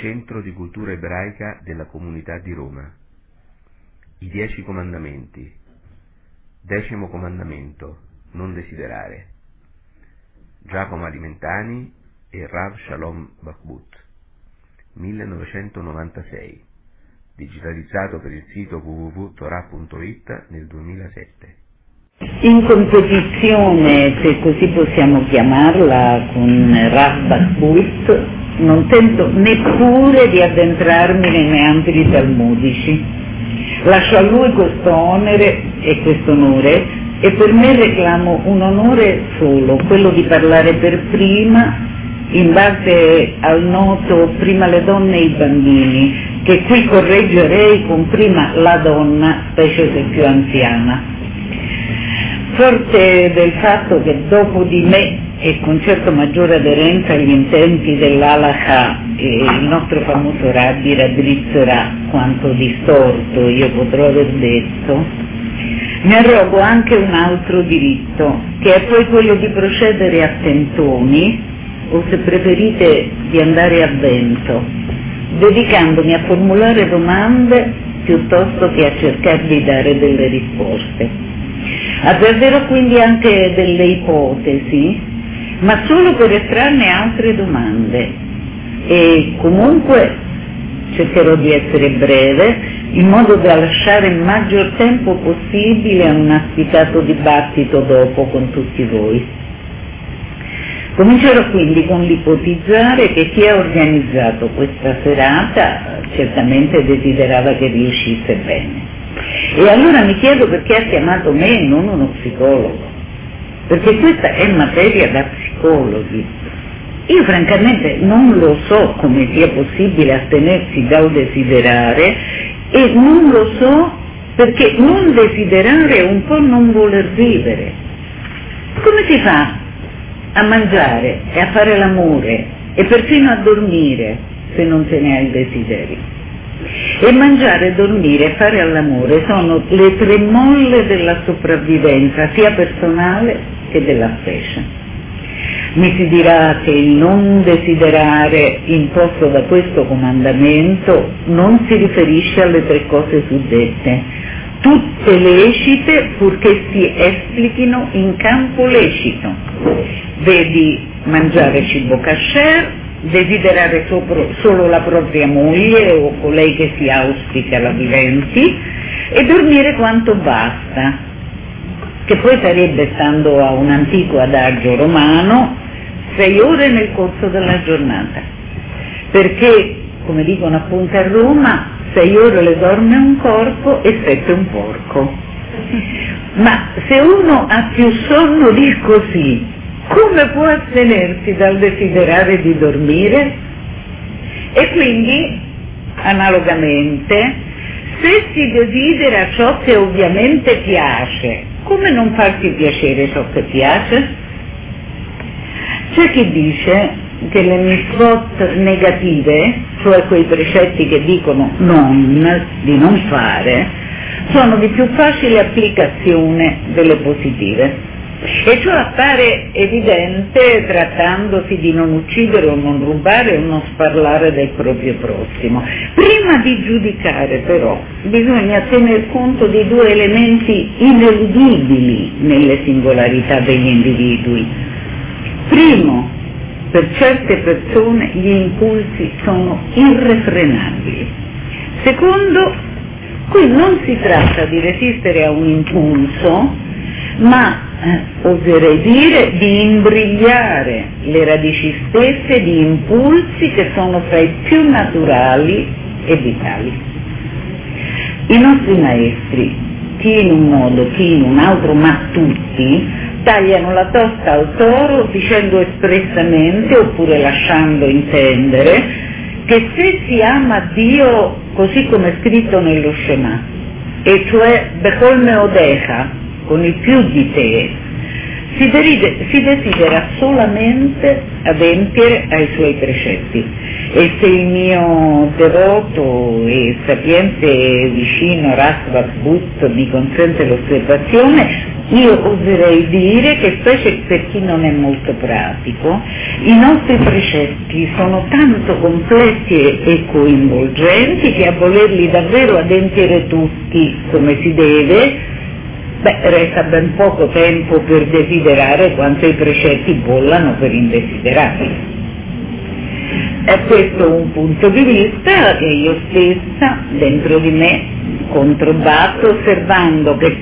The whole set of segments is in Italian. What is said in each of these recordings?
Centro di Cultura Ebraica della Comunità di Roma. I 10 comandamenti. 10° comandamento: non desiderare. Giacomo Alimentani e Rav Shalom Bachbut, 1996, digitalizzato per il sito www.torah.it nel 2007. In competizione, se così possiamo chiamarla, con Rav Bachbut, non tento neppure di addentrarmi nei meandri talmudici. Lascio a lui questo onere e questo onore, e per me reclamo un onore solo, quello di parlare per prima, in base al noto prima le donne e i bambini, che qui correggerei con prima la donna, specie se più anziana. Forte del fatto che dopo di me, e con certo maggiore aderenza agli intenti dell'Halakha, il nostro famoso Rabbi raddrizzerà quanto distorto io potrò aver detto, mi arrogo anche un altro diritto, che è poi quello di procedere a tentoni, o se preferite di andare a vento, dedicandomi a formulare domande piuttosto che a cercare di dare delle risposte. Azzarderò quindi anche delle ipotesi, ma solo per estrarne altre domande, e comunque cercherò di essere breve, in modo da lasciare il maggior tempo possibile a un aspitato dibattito dopo con tutti voi. Comincerò quindi con l'ipotizzare che chi ha organizzato questa serata certamente desiderava che riuscisse bene. E allora mi chiedo perché ha chiamato me e non uno psicologo, perché questa è materia da psicologi. Io francamente non lo so come sia possibile astenersi dal desiderare, e non lo so perché non desiderare è un po' non voler vivere. Come si fa a mangiare e a fare l'amore e perfino a dormire se non se ne ha il desiderio? E mangiare, dormire e fare all'amore sono le 3 molle della sopravvivenza, sia personale che della specie. Mi si dirà che il non desiderare imposto da questo comandamento non si riferisce alle 3 cose suddette, tutte lecite purché si esplichino in campo lecito. Vedi mangiare cibo kasher, desiderare solo la propria moglie o colei che si auspica la diventi, e dormire quanto basta, che poi sarebbe, stando a un antico adagio romano, 6 ore nel corso della giornata, perché, come dicono appunto a Roma, 6 ore le dorme un corpo e 7 un porco. Ma se uno ha più sonno di così, come può astenersi dal desiderare di dormire? E quindi, analogamente, se si desidera ciò che ovviamente piace, come non farsi piacere ciò che piace? C'è chi dice che le mitzvot negative, cioè quei precetti che dicono di non fare, sono di più facile applicazione delle positive. E ciò appare evidente trattandosi di non uccidere o non rubare o non sparlare del proprio prossimo. Prima di giudicare però bisogna tener conto di 2 elementi ineludibili nelle singolarità degli individui. Primo, per certe persone gli impulsi sono irrefrenabili. Secondo, qui non si tratta di resistere a un impulso, ma oserei dire di imbrigliare le radici stesse di impulsi che sono fra i più naturali e vitali. I nostri maestri, chi in un modo, chi in un altro, ma tutti, tagliano la tosta al toro dicendo espressamente, oppure lasciando intendere, che se si ama Dio così come è scritto nello Shema, e cioè Bechol Meodecha, con il più di te, si desidera solamente adempiere ai suoi precetti. E se il mio devoto e sapiente vicino Rav Bachbut mi consente l'osservazione, io oserei dire che, specie per chi non è molto pratico, i nostri precetti sono tanto complessi e coinvolgenti che a volerli davvero adempiere tutti come si deve, resta ben poco tempo per desiderare quanto i precetti bollano per indesiderabili. È questo un punto di vista che io stessa dentro di me controbatto, osservando che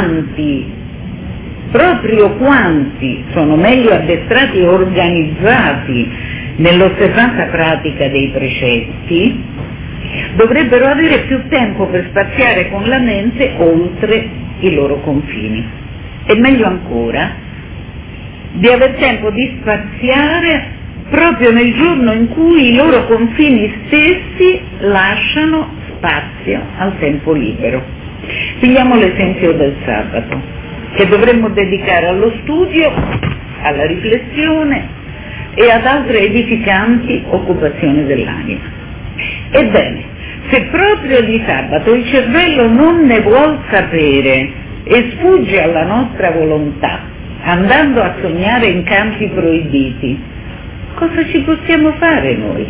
proprio quanti sono meglio addestrati e organizzati nell'osservanza pratica dei precetti dovrebbero avere più tempo per spaziare con la mente oltre i loro confini, e meglio ancora di aver tempo di spaziare proprio nel giorno in cui i loro confini stessi lasciano spazio al tempo libero. Prendiamo l'esempio del sabato, che dovremmo dedicare allo studio, alla riflessione e ad altre edificanti occupazioni dell'anima. Ebbene, se proprio di sabato il cervello non ne vuol sapere e sfugge alla nostra volontà, andando a sognare in campi proibiti, cosa ci possiamo fare noi?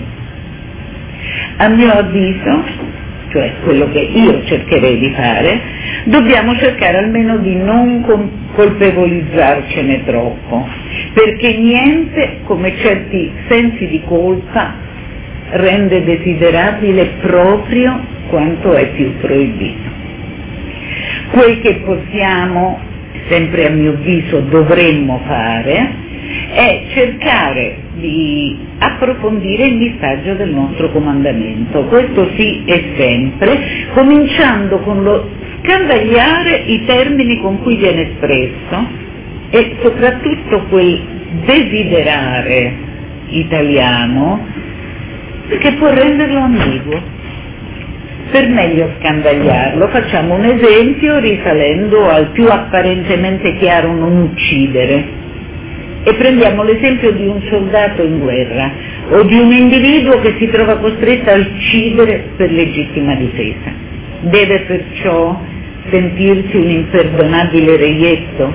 A mio avviso, cioè quello che io cercherei di fare, dobbiamo cercare almeno di non colpevolizzarcene troppo, perché niente come certi sensi di colpa rende desiderabile proprio quanto è più proibito. Quel che possiamo, sempre a mio avviso dovremmo fare, è cercare di approfondire il messaggio del nostro comandamento, questo sì e sempre, cominciando con lo scandagliare i termini con cui viene espresso e soprattutto quel desiderare italiano che può renderlo ambiguo. Per meglio scandagliarlo facciamo un esempio risalendo al più apparentemente chiaro non uccidere. E prendiamo l'esempio di un soldato in guerra o di un individuo che si trova costretto a uccidere per legittima difesa. Deve perciò sentirsi un imperdonabile reietto?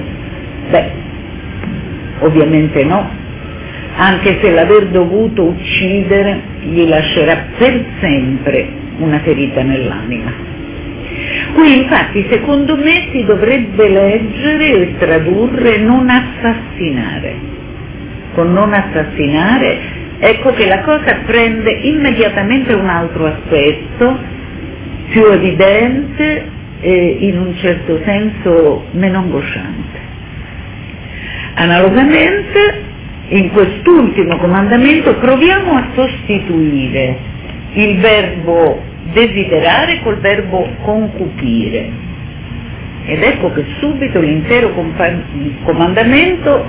Ovviamente no, anche se l'aver dovuto uccidere gli lascerà per sempre una ferita nell'anima. Qui infatti secondo me si dovrebbe leggere e tradurre non assassinare. Con non assassinare ecco che la cosa prende immediatamente un altro aspetto, più evidente e in un certo senso meno angosciante. Analogamente in quest'ultimo comandamento proviamo a sostituire il verbo desiderare col verbo concupire, ed ecco che subito l'intero comandamento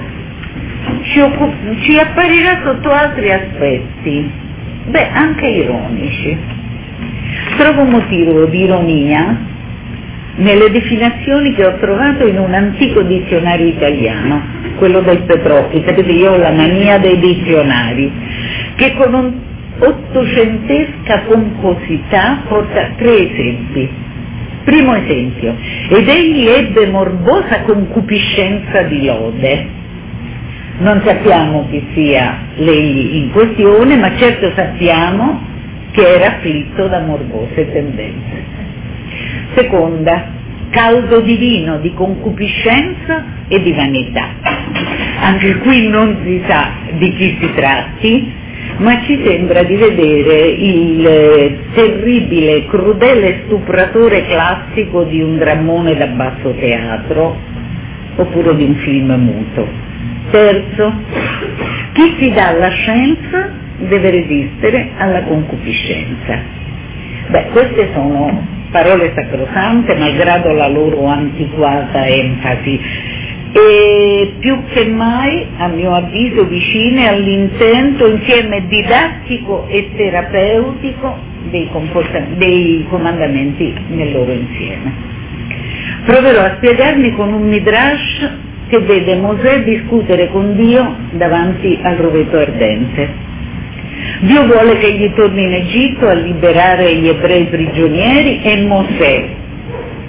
ci apparirà sotto altri aspetti, anche ironici. Trovo motivo di ironia nelle definizioni che ho trovato in un antico dizionario italiano, quello del Petrocchi. Sapete, io ho la mania dei dizionari, che con un ottocentesca pomposità porta 3 esempi. Primo esempio: ed egli ebbe morbosa concupiscenza di lode. Non sappiamo chi sia l'egli in questione, ma certo sappiamo che era afflitto da morbose tendenze. Seconda: caldo divino di concupiscenza e di vanità. Anche qui non si sa di chi si tratti, ma ci sembra di vedere il terribile, crudele stupratore classico di un drammone da basso teatro oppure di un film muto. Terzo, chi si dà alla scienza deve resistere alla concupiscenza. Queste sono parole sacrosante malgrado la loro antiquata enfasi, e più che mai, a mio avviso, vicine all'intento insieme didattico e terapeutico dei comandamenti nel loro insieme. Proverò a spiegarmi con un midrash che vede Mosè discutere con Dio davanti al roveto ardente. Dio vuole che egli torni in Egitto a liberare gli ebrei prigionieri, e Mosè,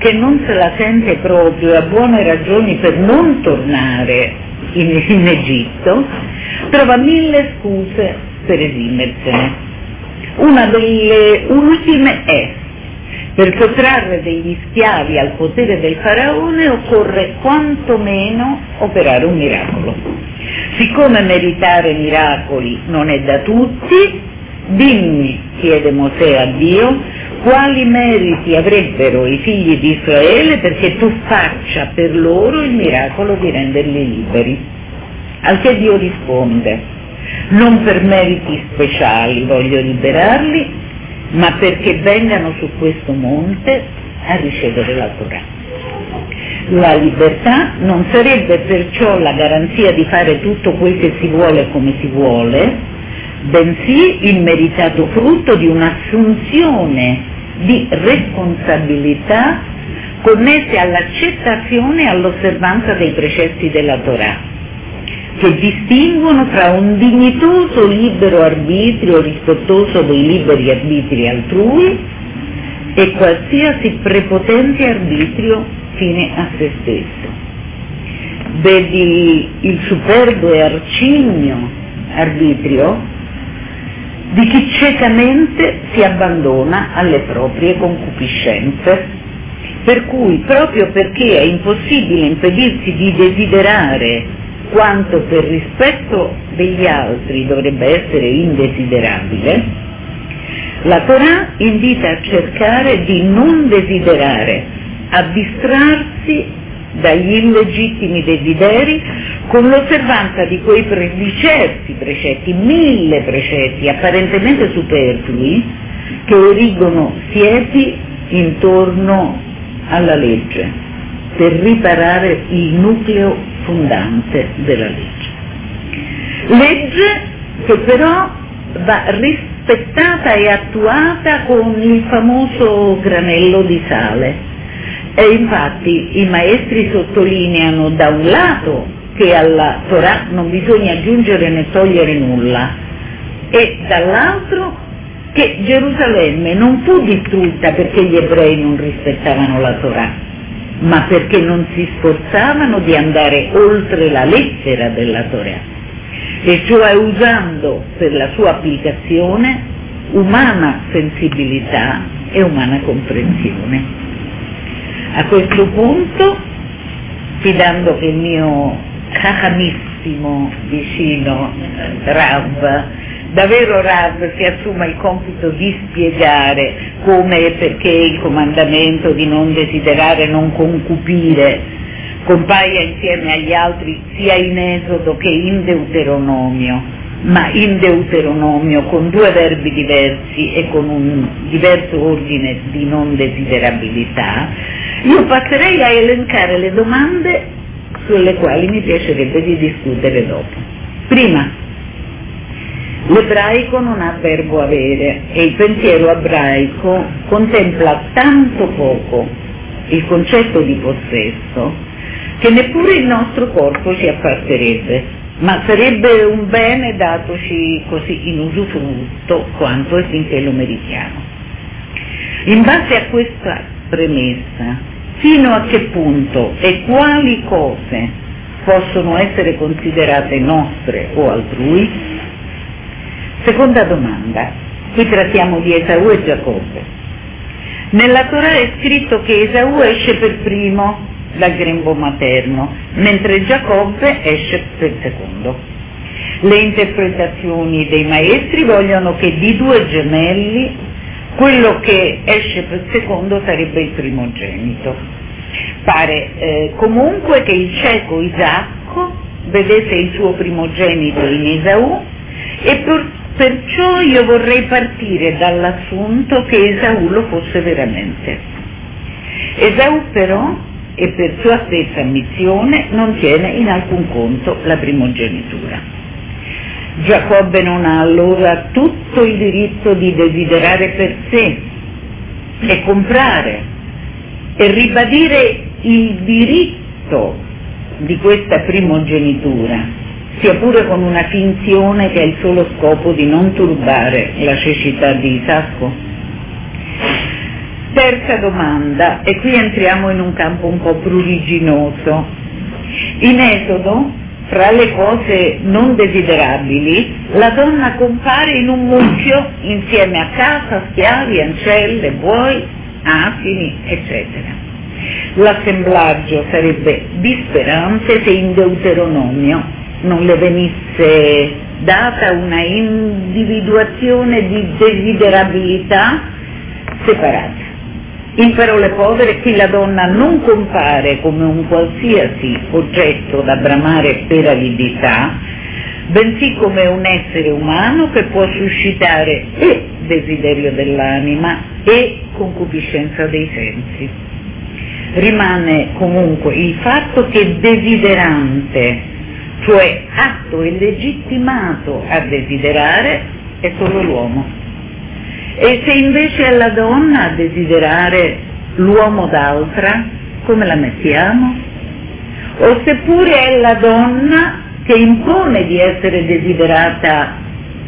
che non se la sente proprio e ha buone ragioni per non tornare in Egitto, trova 1000 scuse per esimersene. Una delle ultime è: per sottrarre degli schiavi al potere del faraone occorre quantomeno operare un miracolo. Siccome meritare miracoli non è da tutti, dimmi, chiede Mosè a Dio, quali meriti avrebbero i figli di Israele perché tu faccia per loro il miracolo di renderli liberi. Al che Dio risponde: non per meriti speciali voglio liberarli, ma perché vengano su questo monte a ricevere la Torah. La libertà non sarebbe perciò la garanzia di fare tutto quel che si vuole come si vuole, bensì il meritato frutto di un'assunzione di responsabilità connesse all'accettazione e all'osservanza dei precetti della Torah, che distinguono tra un dignitoso libero arbitrio rispettoso dei liberi arbitri altrui e qualsiasi prepotente arbitrio fine a se stesso. Vedi il superbo e arcigno arbitrio di chi ciecamente si abbandona alle proprie concupiscenze, per cui proprio perché è impossibile impedirsi di desiderare quanto per rispetto degli altri dovrebbe essere indesiderabile, la Torah invita a cercare di non desiderare, a distrarsi dagli illegittimi desideri con l'osservanza di quei precetti, 1000 precetti apparentemente superflui che erigono siepi intorno alla legge per riparare il nucleo fondante della legge che però va rispettata e attuata con il famoso granello di sale. E infatti i maestri sottolineano da un lato che alla Torah non bisogna aggiungere né togliere nulla e dall'altro che Gerusalemme non fu distrutta perché gli ebrei non rispettavano la Torah, ma perché non si sforzavano di andare oltre la lettera della Torah, e cioè usando per la sua applicazione umana sensibilità e umana comprensione. A questo punto, fidando che il mio caramissimo vicino Rav, davvero Rav, si assuma il compito di spiegare come e perché il comandamento di non desiderare, non concupire, compaia insieme agli altri sia in Esodo che in Deuteronomio, ma in Deuteronomio con 2 verbi diversi e con un diverso ordine di non desiderabilità, io passerei a elencare le domande sulle quali mi piacerebbe di discutere dopo. Prima, l'ebraico non ha verbo avere e il pensiero ebraico contempla tanto poco il concetto di possesso che neppure il nostro corpo ci apparterebbe, ma sarebbe un bene datoci così in usufrutto quanto e finché lo meritiamo. In base a questa premessa, fino a che punto e quali cose possono essere considerate nostre o altrui? Seconda domanda. Qui trattiamo di Esaù e Giacobbe. Nella Torah è scritto che Esaù esce per primo dal grembo materno, mentre Giacobbe esce per secondo. Le interpretazioni dei maestri vogliono che di 2 gemelli quello che esce per secondo sarebbe il primogenito. Pare comunque che il cieco Isacco vedesse il suo primogenito in Esaù e perciò io vorrei partire dall'assunto che Esaù lo fosse veramente. Esaù però, e per sua stessa ammissione, non tiene in alcun conto la primogenitura. Giacobbe non ha allora tutto il diritto di desiderare per sé e comprare e ribadire il diritto di questa primogenitura, sia pure con una finzione che ha il solo scopo di non turbare la cecità di Isacco? Terza domanda, e qui entriamo in un campo un po' pruriginoso. In Esodo, fra le cose non desiderabili, la donna compare in un mucchio insieme a casa, schiavi, ancelle, buoi, asini, eccetera. L'assemblaggio sarebbe disperante se in Deuteronomio non le venisse data una individuazione di desiderabilità separata. In parole povere, qui la donna non compare come un qualsiasi oggetto da bramare per avidità, bensì come un essere umano che può suscitare e desiderio dell'anima e concupiscenza dei sensi. Rimane comunque il fatto che desiderante, cioè atto e legittimato a desiderare, è solo l'uomo. E se invece è la donna a desiderare l'uomo d'altra, come la mettiamo? O seppure è la donna che impone di essere desiderata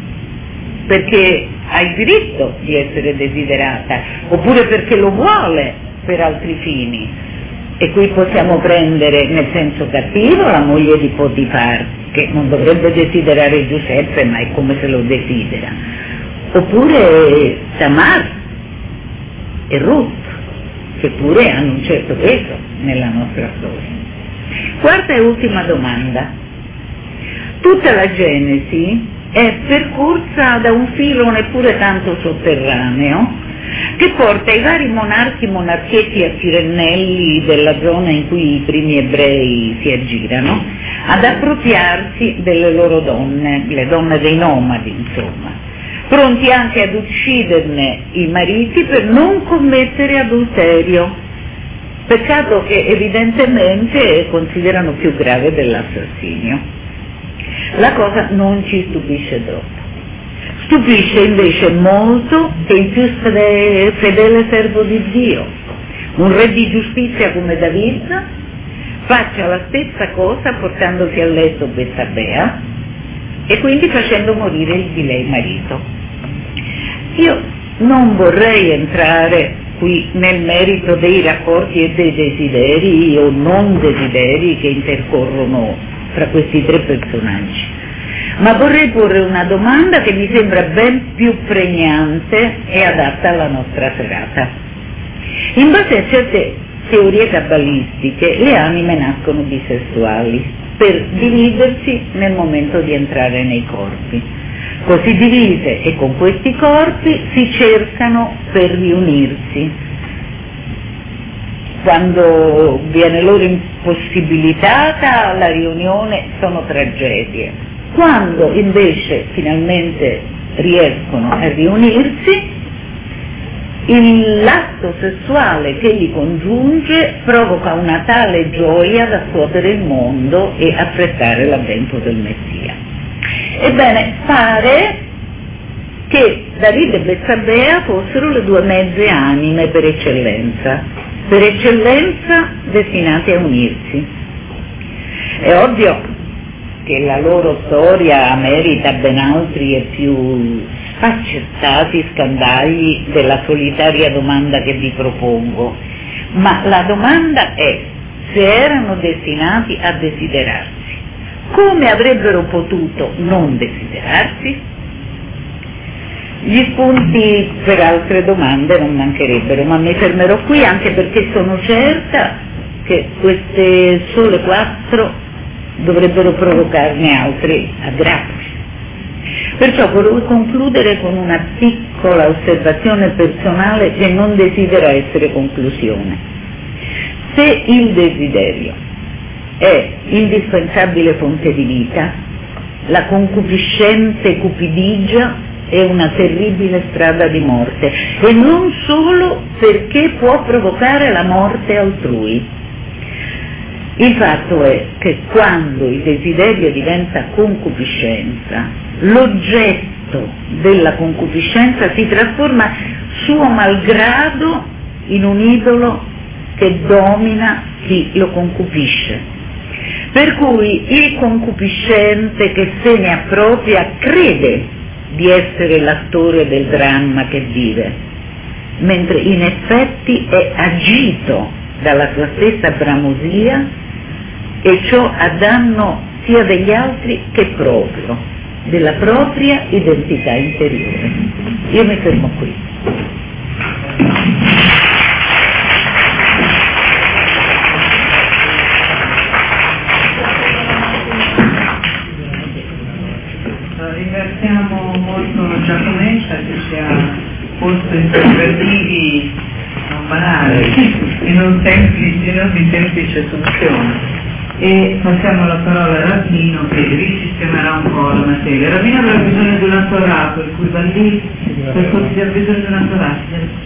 perché ha il diritto di essere desiderata, oppure perché lo vuole per altri fini. E qui possiamo prendere nel senso cattivo la moglie di Potifar, che non dovrebbe desiderare Giuseppe, ma è come se lo desidera. Oppure Tamar e Ruth, che pure hanno un certo peso nella nostra storia. Quarta e ultima domanda. Tutta la Genesi è percorsa da un filo neppure tanto sotterraneo che porta i vari monarchietti a Cirennelli della zona in cui i primi ebrei si aggirano ad appropriarsi delle loro donne, le donne dei nomadi insomma, pronti anche ad ucciderne i mariti per non commettere adulterio, peccato che evidentemente considerano più grave dell'assassinio. La cosa non ci stupisce troppo. Stupisce invece molto che il più fedele servo di Dio, un re di giustizia come David, faccia la stessa cosa portandosi a letto Betsabea e quindi facendo morire di lei marito. Io non vorrei entrare qui nel merito dei rapporti e dei desideri o non desideri che intercorrono fra questi tre personaggi, ma vorrei porre una domanda che mi sembra ben più pregnante e adatta alla nostra serata. In base a certe teorie cabalistiche, le anime nascono bisessuali per dividersi nel momento di entrare nei corpi. Così divise e con questi corpi si cercano per riunirsi. Quando viene loro impossibilitata la riunione sono tragedie. Quando invece finalmente riescono a riunirsi, l'atto sessuale che li congiunge provoca una tale gioia da scuotere il mondo e affrettare l'avvento del Messia. Ebbene, pare che Davide e Betsabea fossero le due mezze anime per eccellenza destinate a unirsi. È ovvio che la loro storia merita ben altri e più sfaccettati scandagli della solitaria domanda che vi propongo, ma la domanda è: se erano destinati a desiderarsi, come avrebbero potuto non desiderarsi? Gli spunti per altre domande non mancherebbero, ma mi fermerò qui anche perché sono certa che queste sole 4 dovrebbero provocarne altri a grappoli. Perciò vorrei concludere con una piccola osservazione personale che non desidera essere conclusione. Se il desiderio è indispensabile fonte di vita, la concupiscente cupidigia è una terribile strada di morte, e non solo perché può provocare la morte altrui. Il fatto è che quando il desiderio diventa concupiscenza, l'oggetto della concupiscenza si trasforma suo malgrado in un idolo che domina chi lo concupisce. Per cui il concupiscente che se ne appropria crede di essere l'attore del dramma che vive, mentre in effetti è agito dalla sua stessa bramosia, e ciò a danno sia degli altri che proprio, della propria identità interiore. Io mi fermo qui. Ringraziamo molto Giacometta che ci ha posto interrogativi non banali e non di semplice soluzione. E passiamo la parola a Rabino che risistemerà un po' la materia. Rabino avrà bisogno di un attorato, il cui va lì per cui ha bisogno di un attorato.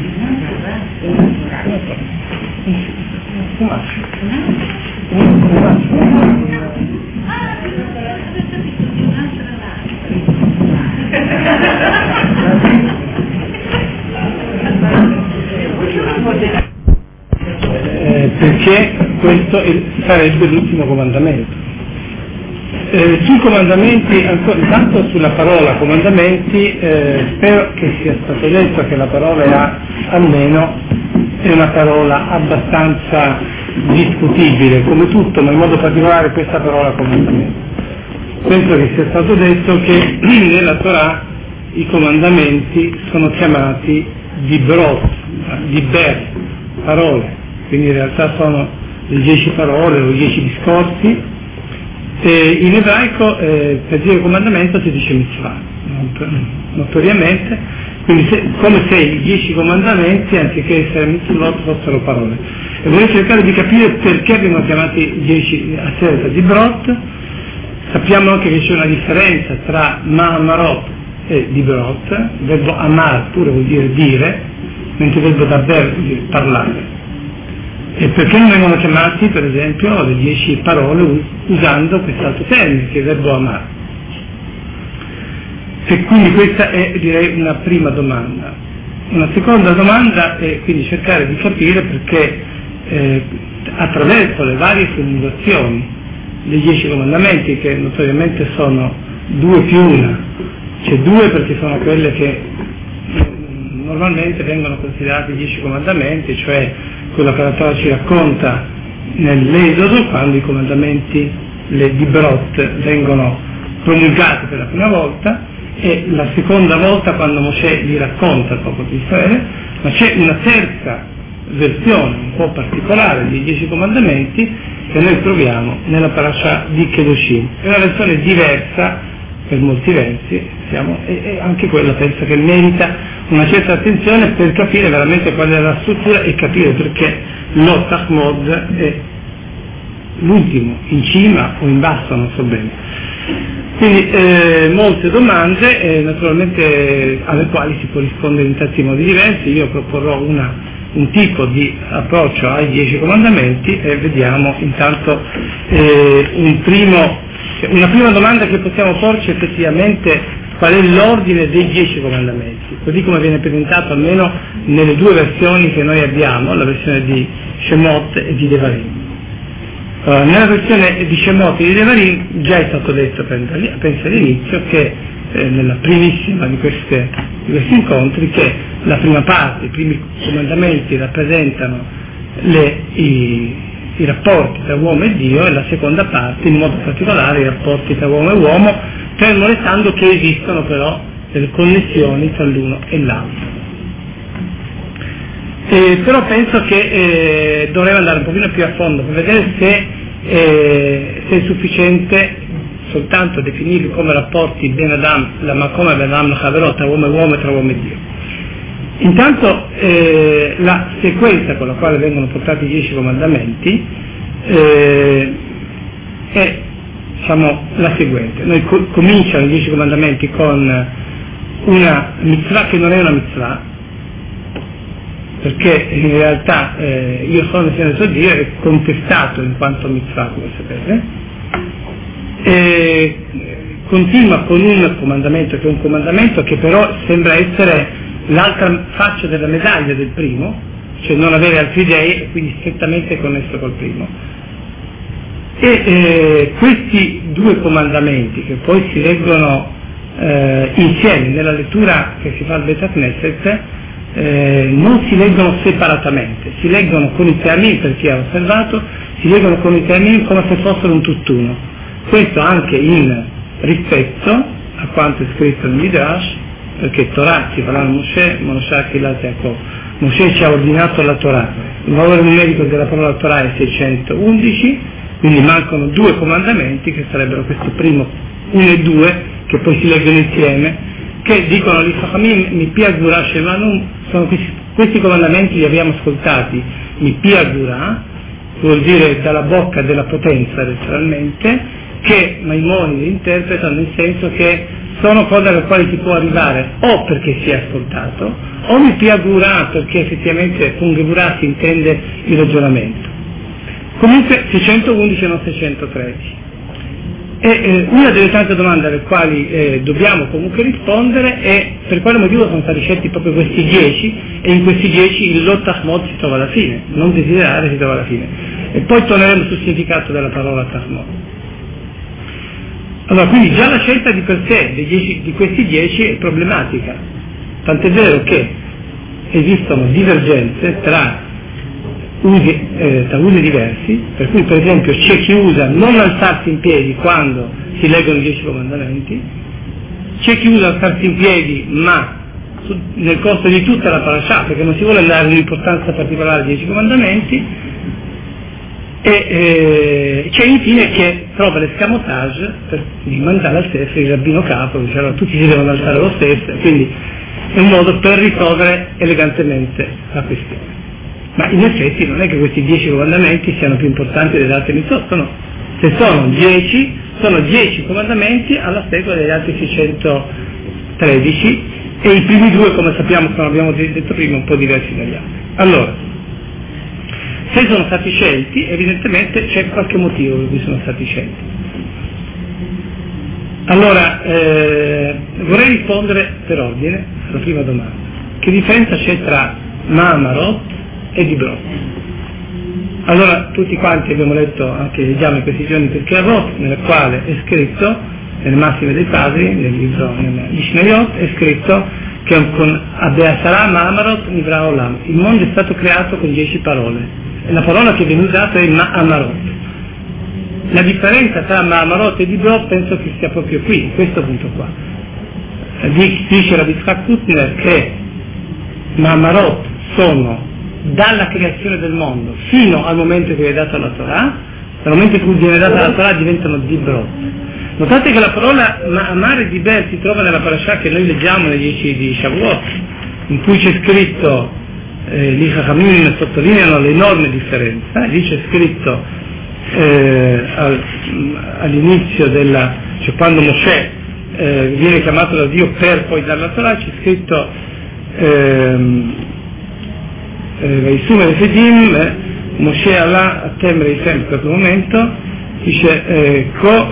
Perché questo sarebbe l'ultimo comandamento. Sui comandamenti, intanto sulla parola comandamenti, spero che sia stato detto che la parola almeno è una parola abbastanza discutibile, come tutto, ma in modo particolare questa parola comandamento. Penso che sia stato detto che nella Torah i comandamenti sono chiamati dibrot, diber, parole. Quindi in realtà sono le 10 parole o 10 discorsi, e in ebraico per dire comandamento si dice mitzvah, notoriamente, quindi come se i 10 comandamenti anziché essere mitzvot fossero parole. E vorrei cercare di capire perché vengono chiamati 10 asserta di brot. Sappiamo anche che c'è una differenza tra ma'amarot e dibrot. Il verbo amar pure vuol dire, mentre il verbo daber vuol dire parlare. E perché non vengono chiamati, per esempio, le 10 parole usando quest'altro termine, che è il verbo amare? E quindi questa è, direi, una prima domanda. Una seconda domanda è quindi cercare di capire perché attraverso le varie formulazioni dei 10 comandamenti, che notoriamente sono 2 più 1, cioè 2 perché sono quelle che normalmente vengono considerate 10 comandamenti, cioè quello che la Torah ci racconta nell'Esodo, quando i comandamenti, le dibrot, vengono promulgati per la prima volta, e la seconda volta quando Mosè li racconta al popolo di Israele, ma c'è una terza versione un po' particolare dei 10 comandamenti che noi troviamo nella parasha di Kedoshim. È una versione diversa per molti versi, e anche quella penso che merita una certa attenzione per capire veramente qual è la struttura e capire perché lo Tachmod è l'ultimo, in cima o in basso, non so bene. Quindi molte domande, naturalmente alle quali si può rispondere in tanti modi diversi. Io proporrò un tipo di approccio ai 10 comandamenti e vediamo intanto una prima domanda che possiamo porci effettivamente: qual è l'ordine dei 10 comandamenti, così come viene presentato almeno nelle 2 versioni che noi abbiamo, la versione di Shemot e di Devarim. Nella versione di Shemot e di Devarim già è stato detto, penso all'inizio, che nella primissima di questi incontri, che la prima parte, i primi comandamenti rappresentano i rapporti tra uomo e Dio, e la seconda parte in modo particolare i rapporti tra uomo e uomo, fermo restando che esistono però delle connessioni tra l'uno e l'altro. Però penso che dovremmo andare un pochino più a fondo per vedere se è sufficiente soltanto definirli come rapporti Ben Adam, la Makom e Ben Adam Chaverò, tra uomo e uomo e tra uomo e Dio. Intanto la sequenza con la quale vengono portati i 10 comandamenti è la seguente. Noi cominciano i 10 comandamenti con una mitzvah che non è una mitzvah, perché in realtà io sono il Signore tuo Dio è contestato in quanto mitzvah, come sapete, e continua con un comandamento che è un comandamento che però sembra essere l'altra faccia della medaglia del primo, cioè non avere altri dei, e quindi strettamente connesso col primo. E questi 2 comandamenti, che poi si leggono insieme nella lettura che si fa al Beit Knesset, non si leggono separatamente, si leggono con i termini, per chi ha osservato, si leggono con i termini come se fossero un tutt'uno. Questo anche in rispetto a quanto è scritto nel Midrash, perché Torah ci parla Moshe, Moshe Yaakov. Moshe ci ha ordinato la Torah. Il valore numerico della parola Torah è 611, quindi mancano 2 comandamenti, che sarebbero questo primo 1 e 2, che poi si leggono insieme, che dicono gli Chachamim, mi pia gura shemanum, sono questi comandamenti li abbiamo ascoltati, mi pia gura, vuol dire dalla bocca della potenza letteralmente, che Maimonide interpreta nel senso che sono cose alle quali si può arrivare o perché si è ascoltato, o mi pia gura perché effettivamente con gura si intende il ragionamento. Comunque 611 e non 613. E una delle tante domande alle quali dobbiamo comunque rispondere è per quale motivo sono stati scelti proprio questi 10, e in questi 10 il Lo Tachmod si trova alla fine, non desiderare si trova alla fine. E poi torneremo sul significato della parola Tachmod. Allora, quindi già la scelta di per sé di questi 10 è problematica, tant'è vero che esistono divergenze tra usi diversi, per cui per esempio c'è chi usa non alzarsi in piedi quando si leggono i 10 comandamenti, c'è chi usa alzarsi in piedi ma nel corso di tutta la parasha, perché non si vuole dare un'importanza particolare ai 10 comandamenti, e c'è infine che trova l'escamotage di mandare al stesso il rabbino capo, dice allora tutti si devono alzare lo stesso, quindi è un modo per risolvere elegantemente la questione. Ma in effetti non è che questi 10 comandamenti siano più importanti delle altre mitzvot, no. Se sono 10, sono 10 comandamenti alla stregua degli altri 613, e i primi 2, come sappiamo, come abbiamo detto prima, un po' diversi dagli altri. Allora, se sono stati scelti, evidentemente c'è qualche motivo per cui sono stati scelti. Allora, vorrei rispondere per ordine alla prima domanda. Che differenza c'è tra Ma'amarot e Dibrot? Allora, tutti quanti abbiamo letto, anche leggiamo in questi giorni, perché Avot, nella quale è scritto, nelle Massime dei Padri, nel libro Mishnayot, è scritto che con Abeasara Ma'amarot Nivra Olam, il mondo è stato creato con 10 parole, e la parola che viene usata è Ma'amarot. La differenza tra Ma'amarot e Dibrot penso che sia proprio qui, in questo punto qua. Dice Rabbi Yitzhak Kutner che Ma'amarot sono dalla creazione del mondo fino al momento che viene data la Torah, dal momento in cui viene data la Torah diventano Dibrot. Notate che la parola Ma'amar e Diber si trova nella parasha che noi leggiamo nei 10 di Shavuot, in cui c'è scritto, lì Chachamim sottolineano l'enorme differenza, lì c'è scritto all'inizio cioè quando Mosè viene chiamato da Dio per poi dare la Torah, c'è scritto Vaisum Efedim, Mosè Allah a temere i sempre, per quel momento dice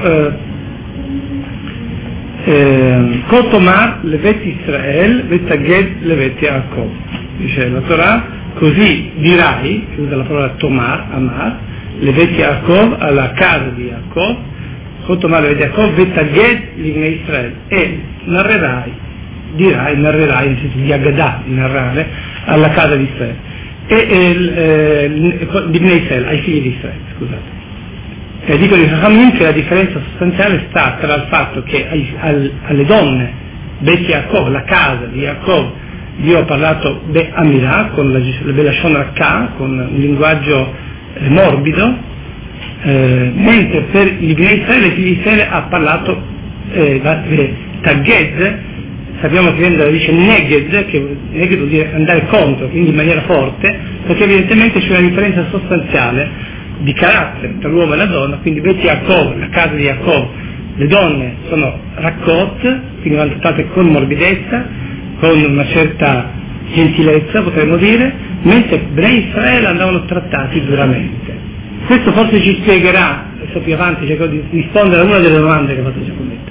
Kotomar levet Israel vetaged levet Yaakov, dice la Torah, così dirai, che usa la parola Tomar, Amar, levet Yaakov alla casa di Yaakov, Kotomar levet Yaakov vetaged l'Ibne Israel, e narrerai, nel senso di Agadah, di narrare, alla casa di Israele, di Ibne Israel, ai figli di Israele, scusate. Dico di Chachamim che la differenza sostanziale sta tra il fatto che alle donne, Bet Yaakov, la casa di Yaakov, Dio ha parlato Be'amirah, con la Belashon Rakkah, con un linguaggio morbido, mentre per gli Israele, i figli di Israele, ha parlato Tagged, sappiamo che viene dalla radice Neged, che Neged vuol dire andare contro, quindi in maniera forte, perché evidentemente c'è una differenza sostanziale di carattere tra l'uomo e la donna, quindi Bet Yaakov, la casa di Yaakov, le donne sono raccot, quindi vanno trattate con morbidezza, con una certa gentilezza potremmo dire, mentre Bnei Israele andavano trattati duramente. Questo forse ci spiegherà, adesso più avanti cerco di rispondere a una delle domande che ha fatto Giacometto,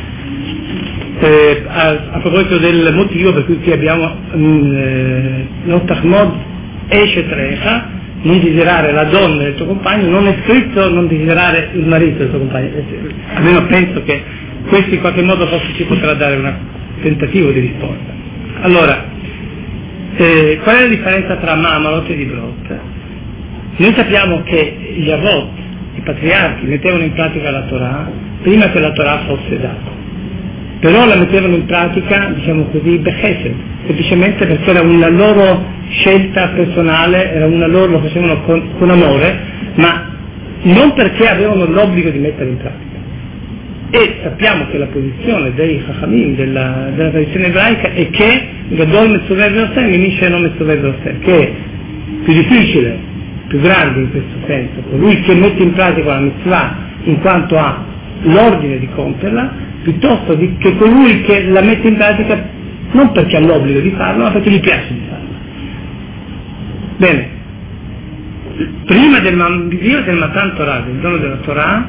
a proposito del motivo per cui qui abbiamo Lo Tachmod Eshet Recha, non desiderare la donna del tuo compagno, non è scritto non desiderare il marito del tuo compagno, almeno penso che questo in qualche modo forse ci potrà dare un tentativo di risposta. Allora, Qual è la differenza tra Mamarot e Dibrot? Noi sappiamo che gli Avot, i patriarchi, mettevano in pratica la Torah prima che la Torah fosse data, però la mettevano in pratica, diciamo così, bechesed, semplicemente perché era una loro scelta personale, era una loro, lo facevano con amore, ma non perché avevano l'obbligo di mettere in pratica. E sappiamo che la posizione dei Chachamim, della tradizione ebraica, è che Gadol Metzuver Ve'oseh, Mimishe non Metzuver Ve'oseh, che è più difficile, più grande in questo senso, colui che mette in pratica la mitzvah in quanto ha l'ordine di compierla, piuttosto che colui che la mette in pratica non perché ha l'obbligo di farlo, ma perché gli piace di farlo. Bene, prima del Matan Torah, del dono della Torah,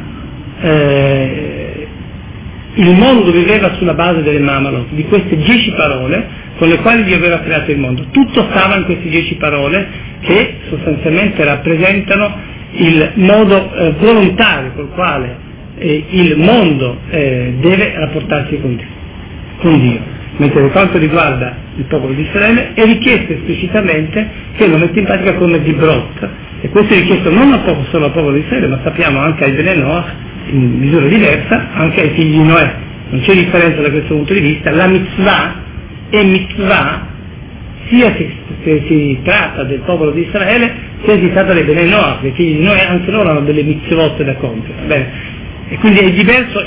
il mondo viveva sulla base delle Mamarot, di queste 10 parole con le quali Dio aveva creato il mondo. Tutto stava in queste 10 parole che sostanzialmente rappresentano il modo volontario col quale il mondo deve rapportarsi con Dio. Mentre per quanto riguarda il popolo di Israele è richiesto esplicitamente che lo metta in pratica come Dibrot, e questo è richiesto non solo al popolo di Israele, ma sappiamo anche ai Bnei Noach in misura diversa, anche ai figli di Noè. Non c'è differenza da questo punto di vista. La mitzvah è mitzvah sia se si tratta del popolo di Israele sia si tratta dei Bnei Noach, dei figli di Noè, anche loro hanno delle mitzvot da compiere. Bene. E quindi è diverso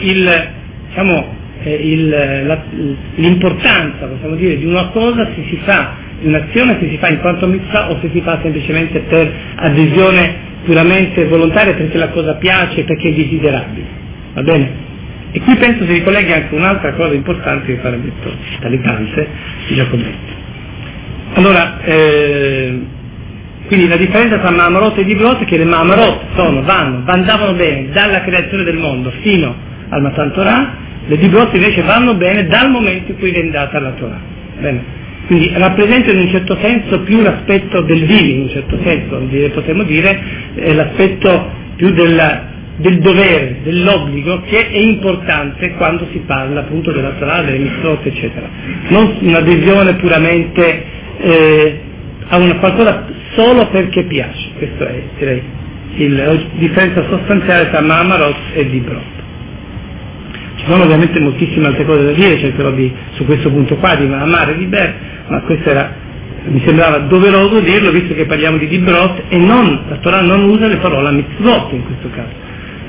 l'importanza, possiamo dire, di una cosa se si fa, di un'azione se si fa in quanto mitzvah o se si fa semplicemente per adesione puramente volontaria perché la cosa piace, perché è desiderabile. Va bene? E qui penso si ricollega anche un'altra cosa importante che fare detto dalle tante di Giacometto. Allora, quindi la differenza tra Mamarot e Dibrot è che le Mamarot andavano bene dalla creazione del mondo fino al Matan Torah, le Dibrot invece vanno bene dal momento in cui viene data la Torah. Bene? Quindi rappresentano in un certo senso più l'aspetto del divino, in un certo senso potremmo dire l'aspetto più del dovere, dell'obbligo, che è importante quando si parla appunto della Torah, delle mitzvot, eccetera. Non un'adesione puramente a una qualcosa solo perché piace. Questa è, direi, la differenza sostanziale tra Mamarot e Dibrot. Ci sono ovviamente moltissime altre cose da dire, cercherò su questo punto qua di Maamar e di Ber, ma questo mi sembrava doveroso dirlo visto che parliamo di Dibrot e la Torah non usa le parole mitzvot in questo caso.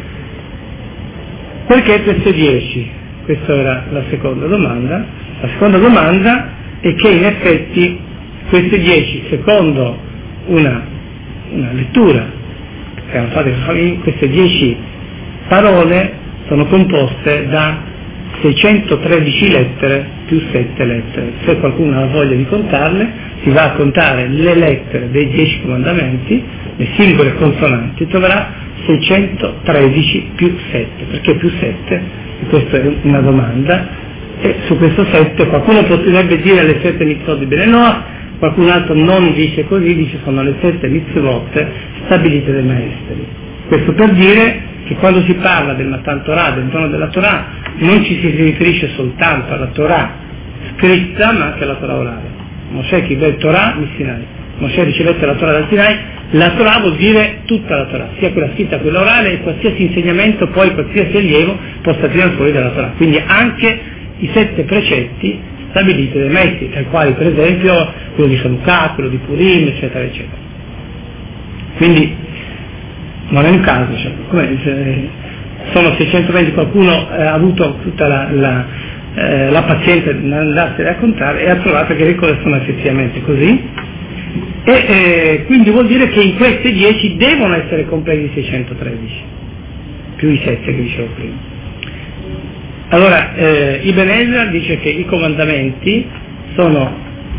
Perché queste 10? Questa era la seconda domanda. La seconda domanda è che in effetti queste 10, secondo una lettura che hanno fatto queste 10 parole sono composte da 613 lettere più 7 lettere. Se qualcuno ha voglia di contarle, si va a contare le lettere dei 10 comandamenti, le singole consonanti, troverà 613 più 7. Perché più 7? Questa è una domanda. E su questo 7 qualcuno potrebbe dire le 7 mitzvot di Bnei Noach, qualcun altro non dice così, dice sono le 7 mitzvot stabilite dai maestri. Questo per dire che quando si parla del Matan Torah, del dono della Torah, non ci si riferisce soltanto alla Torah scritta, ma anche alla Torah orale. Mosè Kibel Torah mi Sinai. Mosè ricevette la Torah dal Sinai. La Torah vuol dire tutta la Torah, sia quella scritta che quella orale, e qualsiasi insegnamento, poi qualsiasi allievo possa tirare fuori dalla Torah. Quindi anche i 7 precetti stabiliti dai maestri, tra i quali per esempio quello di Chanukah, quello di Purim, eccetera, eccetera. Quindi non è un caso, sono 620, qualcuno ha avuto tutta la pazienza di andarsene a contare e ha trovato che le cose sono effettivamente così, e quindi vuol dire che in queste 10 devono essere compresi 613 più i 7 che dicevo prima. Allora Ibn Ezra dice che i comandamenti sono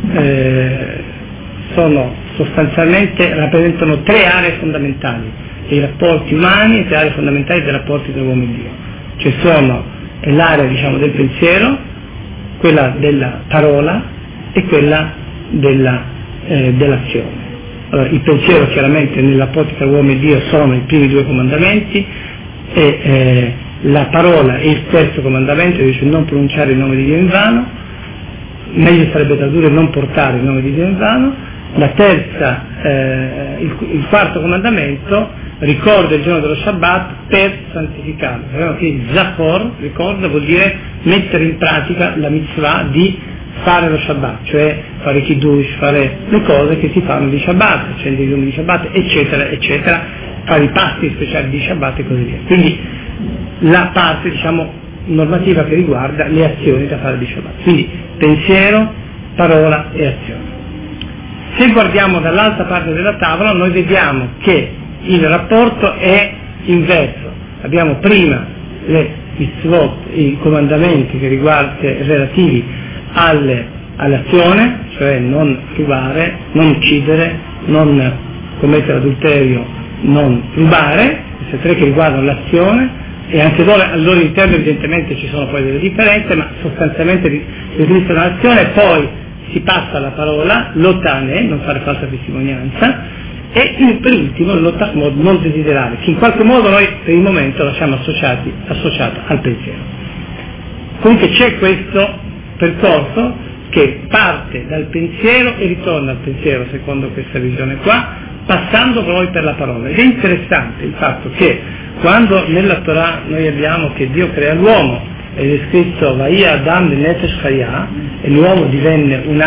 sostanzialmente rappresentano 3 aree fondamentali dei rapporti umani e 3 aree fondamentali dei rapporti tra uomo e Dio. Cioè sono l'area, diciamo, del pensiero, quella della parola e quella dell'azione. Allora, il pensiero chiaramente nei rapporti tra uomo e Dio sono i primi 2 comandamenti, e la parola è il terzo comandamento, dice non pronunciare il nome di Dio in vano. meglio sarebbe tradurre non portare il nome di Dio in vano. La terza, il quarto comandamento, ricorda il giorno dello Shabbat per santificarlo. Sappiamo che Zachor, ricorda, vuol dire mettere in pratica la mitzvah di fare lo Shabbat, cioè fare kiddush, fare le cose che si fanno di Shabbat, accendere i lumi di Shabbat, eccetera, eccetera, fare i pasti speciali di Shabbat e così via. Quindi la parte, diciamo, normativa che riguarda le azioni da fare di Shabbat. Quindi pensiero, parola e azione. Se guardiamo dall'altra parte della tavola, noi vediamo che il rapporto è inverso. Abbiamo prima le mitzvot, i comandamenti relativi all'azione, cioè non rubare, non uccidere, non commettere adulterio, non rubare, queste tre che riguardano l'azione, e anche al loro interno evidentemente ci sono poi delle differenze, ma sostanzialmente riferiscono all'azione. Poi si passa alla parola, l'otane, non fare falsa testimonianza, e per ultimo l'otachmod, non desiderare, che in qualche modo noi per il momento lasciamo associato al pensiero. Comunque c'è questo percorso che parte dal pensiero e ritorna al pensiero secondo questa visione qua, passando poi per la parola. Ed è interessante il fatto che quando nella Torah noi abbiamo che Dio crea l'uomo ed è scritto Vaya Adam Nefesh Chaya, e l'uomo divenne un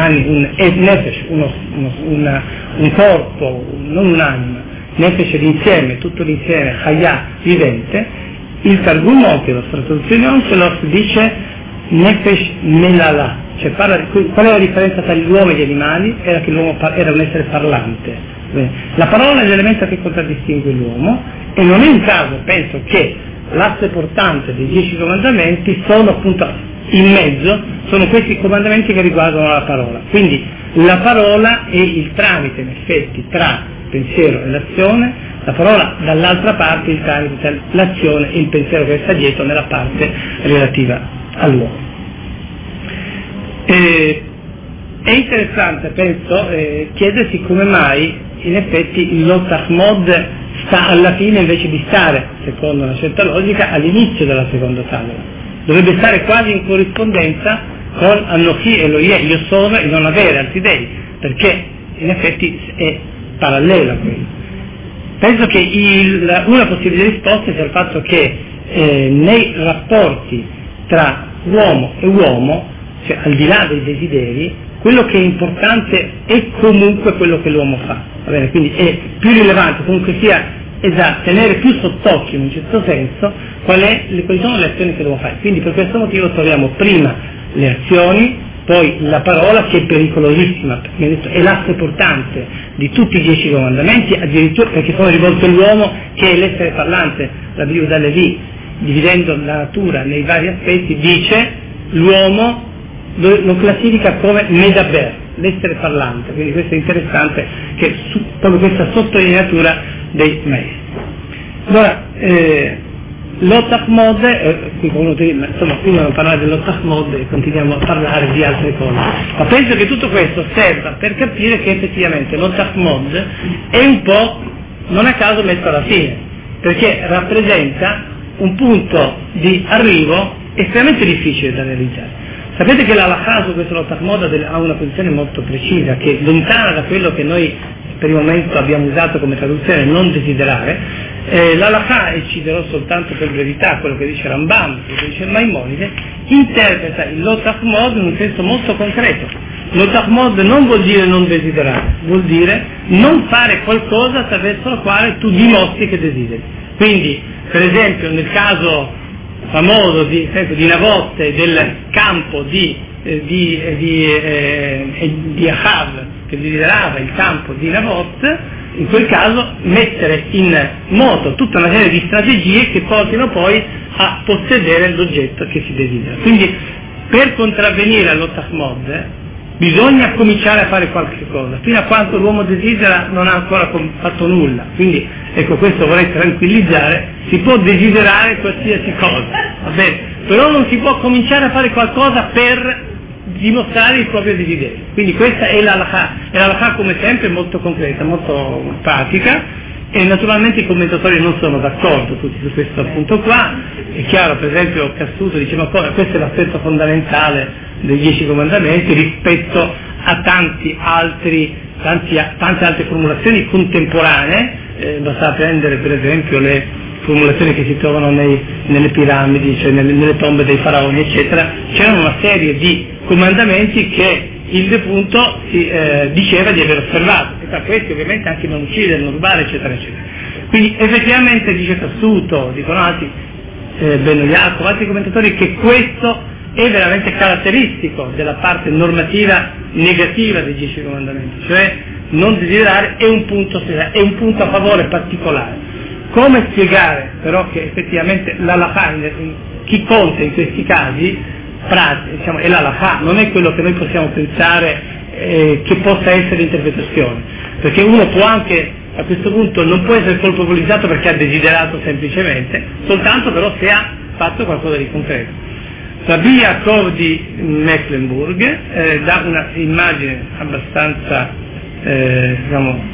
corpo, non un'anima, Nefesh l'insieme, tutto l'insieme, Chaya, vivente, il Targum Onkelos, la traduzione Onkelos dice Nefesh Melala, cioè qual è la differenza tra l'uomo e gli animali? Era che l'uomo era un essere parlante. La parola è l'elemento che contraddistingue l'uomo, e non è un caso, penso, che l'asse portante dei 10 comandamenti sono appunto in mezzo, sono questi comandamenti che riguardano la parola. Quindi la parola è il tramite, in effetti, tra il pensiero e l'azione, la parola dall'altra parte il tramite tra l'azione e il pensiero che sta dietro nella parte relativa all'uomo. È interessante, penso, chiedersi come mai in effetti l'Otachmod sta alla fine invece di stare, secondo una certa logica, all'inizio della seconda tavola. Dovrebbe stare quasi in corrispondenza con Anochi Elohe, io sono e non avere altri dei, perché in effetti è parallelo a quello. Penso che una possibile risposta sia il fatto che nei rapporti tra uomo e uomo, cioè al di là dei desideri, quello che è importante è comunque quello che l'uomo fa. Va bene? Quindi è più rilevante, comunque sia, tenere più sott'occhio in un certo senso quali sono le azioni che devo fare. Quindi per questo motivo troviamo prima le azioni, poi la parola, che è pericolosissima, perché è l'asse portante di tutti i 10 comandamenti, addirittura perché sono rivolti all'uomo, che è l'essere parlante. La Bibbia Levi, dividendo la natura nei vari aspetti, dice l'uomo lo classifica come medaber, l'essere parlante. Quindi questo è interessante, che proprio questa sottolineatura dei maestri. Allora, l'Otachmod, insomma, prima non parlare dell'Otachmod e continuiamo a parlare di altre cose, ma penso che tutto questo serva per capire che effettivamente l'Otachmod è un po', non a caso, messo alla fine, perché rappresenta un punto di arrivo estremamente difficile da realizzare. Sapete che l'Halakha su questo L'Otachmod ha una posizione molto precisa, che è lontana da quello che noi per il momento abbiamo usato come traduzione, non desiderare. L'Halakha, e citerò soltanto per brevità quello che dice Rambam, quello che dice Maimonide, interpreta il L'Otachmod in un senso molto concreto. L'Otachmod non vuol dire non desiderare, vuol dire non fare qualcosa attraverso la quale tu dimostri che desideri. Quindi, per esempio, nel caso famoso di Navot, del campo di Ahav, che desiderava il campo di Navot, in quel caso mettere in moto tutta una serie di strategie che portino poi a possedere l'oggetto che si desidera. Quindi per contravvenire all'Otachmod bisogna cominciare a fare qualche cosa, fino a quando l'uomo desidera non ha ancora fatto nulla. Quindi ecco, questo vorrei tranquillizzare: si può desiderare qualsiasi cosa, va bene? Però non si può cominciare a fare qualcosa per dimostrare il proprio desiderio. Quindi questa è l'Halakha, e l'Halakha come sempre è molto concreta, molto pratica, E naturalmente i commentatori non sono d'accordo tutti su questo punto qua. È chiaro, per esempio Cassuto dice ma poi questo è l'aspetto fondamentale dei 10 comandamenti rispetto a tante altre formulazioni contemporanee. Basta prendere per esempio le formulazioni che si trovano nelle piramidi, cioè nelle tombe dei faraoni eccetera. C'erano una serie di comandamenti che il defunto diceva di aver osservato, e tra questi ovviamente anche non uccidere, non rubare eccetera eccetera. Quindi effettivamente dice Cassuto, dicono altri, Benno Jacopo, altri commentatori, che questo è veramente caratteristico della parte normativa negativa dei 10 comandamenti, cioè non desiderare è un punto a favore particolare. Come spiegare però che effettivamente l'halakha, chi conta in questi casi, diciamo, è l'halakha, non è quello che noi possiamo pensare che possa essere l'interpretazione, perché uno può anche a questo punto non può essere colpevolizzato perché ha desiderato semplicemente, soltanto però se ha fatto qualcosa di concreto. Rabbi Yaakov di Mecklenburg dà una immagine abbastanza diciamo,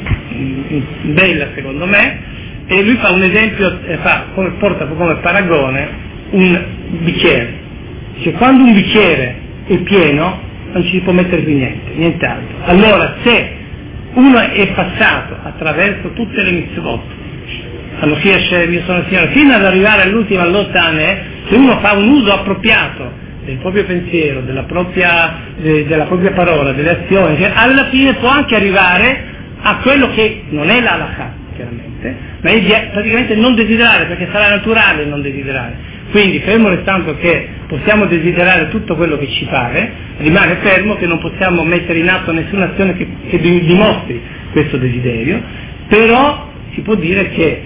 bella secondo me, e lui fa un esempio, porta come paragone un bicchiere. Dice, quando un bicchiere è pieno non ci si può mettere più nient'altro. Allora se uno è passato attraverso tutte le mitzvot, Anochi Hashem, io sono il Signore, fino ad arrivare all'ultima lottane, se uno fa un uso appropriato del proprio pensiero, della propria parola, delle azioni, cioè, alla fine può anche arrivare a quello che non è l'halakha, chiaramente, ma è praticamente non desiderare, perché sarà naturale non desiderare. Quindi, fermo restando che possiamo desiderare tutto quello che ci pare, rimane fermo che non possiamo mettere in atto nessuna azione che dimostri questo desiderio, però si può dire che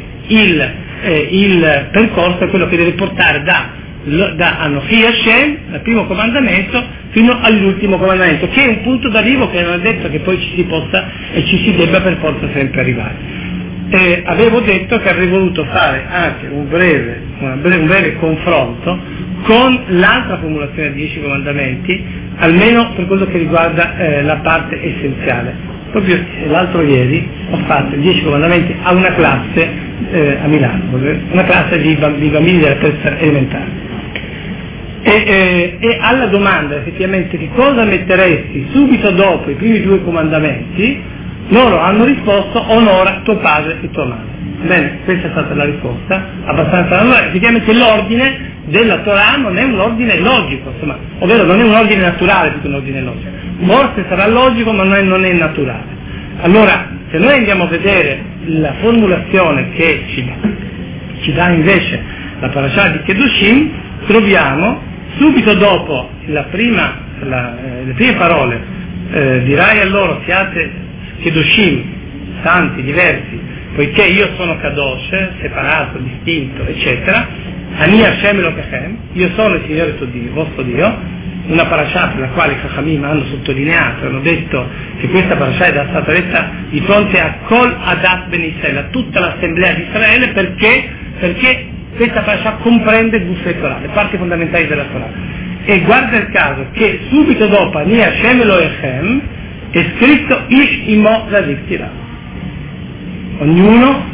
il percorso è quello che deve portare da Anochi Hashem, dal primo comandamento, fino all'ultimo comandamento, che è un punto d'arrivo che non è detto che poi ci si possa e ci si debba per forza sempre arrivare. Avevo detto che avrei voluto fare anche un breve confronto con l'altra formulazione dei 10 comandamenti, almeno per quello che riguarda la parte essenziale. Proprio l'altro ieri ho fatto i 10 comandamenti a una classe a Milano, una classe di bambini della terza elementare. E alla domanda effettivamente che cosa metteresti subito dopo i primi 2 comandamenti, loro hanno risposto: onora tuo padre e tua madre. Bene, questa è stata la risposta, abbastanza. Allora, effettivamente l'ordine della Torah non è un ordine logico, insomma, ovvero non è un ordine naturale più che un ordine logico. Forse sarà logico, ma non è naturale. Allora, se noi andiamo a vedere la formulazione che ci dà invece la parasha di Kedoshim, troviamo subito dopo le prime parole, dirai a loro siate Kedoshim, santi, diversi, poiché io sono Kadosh, separato, distinto, eccetera, Ani Hashem Elokechem, io sono il Signore tuo Dio, vostro Dio, una parasha per la quale i Chachamim hanno sottolineato, hanno detto che questa parasha è stata letta di fronte a Kol Adat Ben Israel, a tutta l'assemblea di Israele, perché questa parasha comprende il Guf Torah, le parti fondamentali della Torah. E guarda il caso che subito dopo Ani Hashem Elokechem è scritto Ish Imo Zadik Tira. Ognuno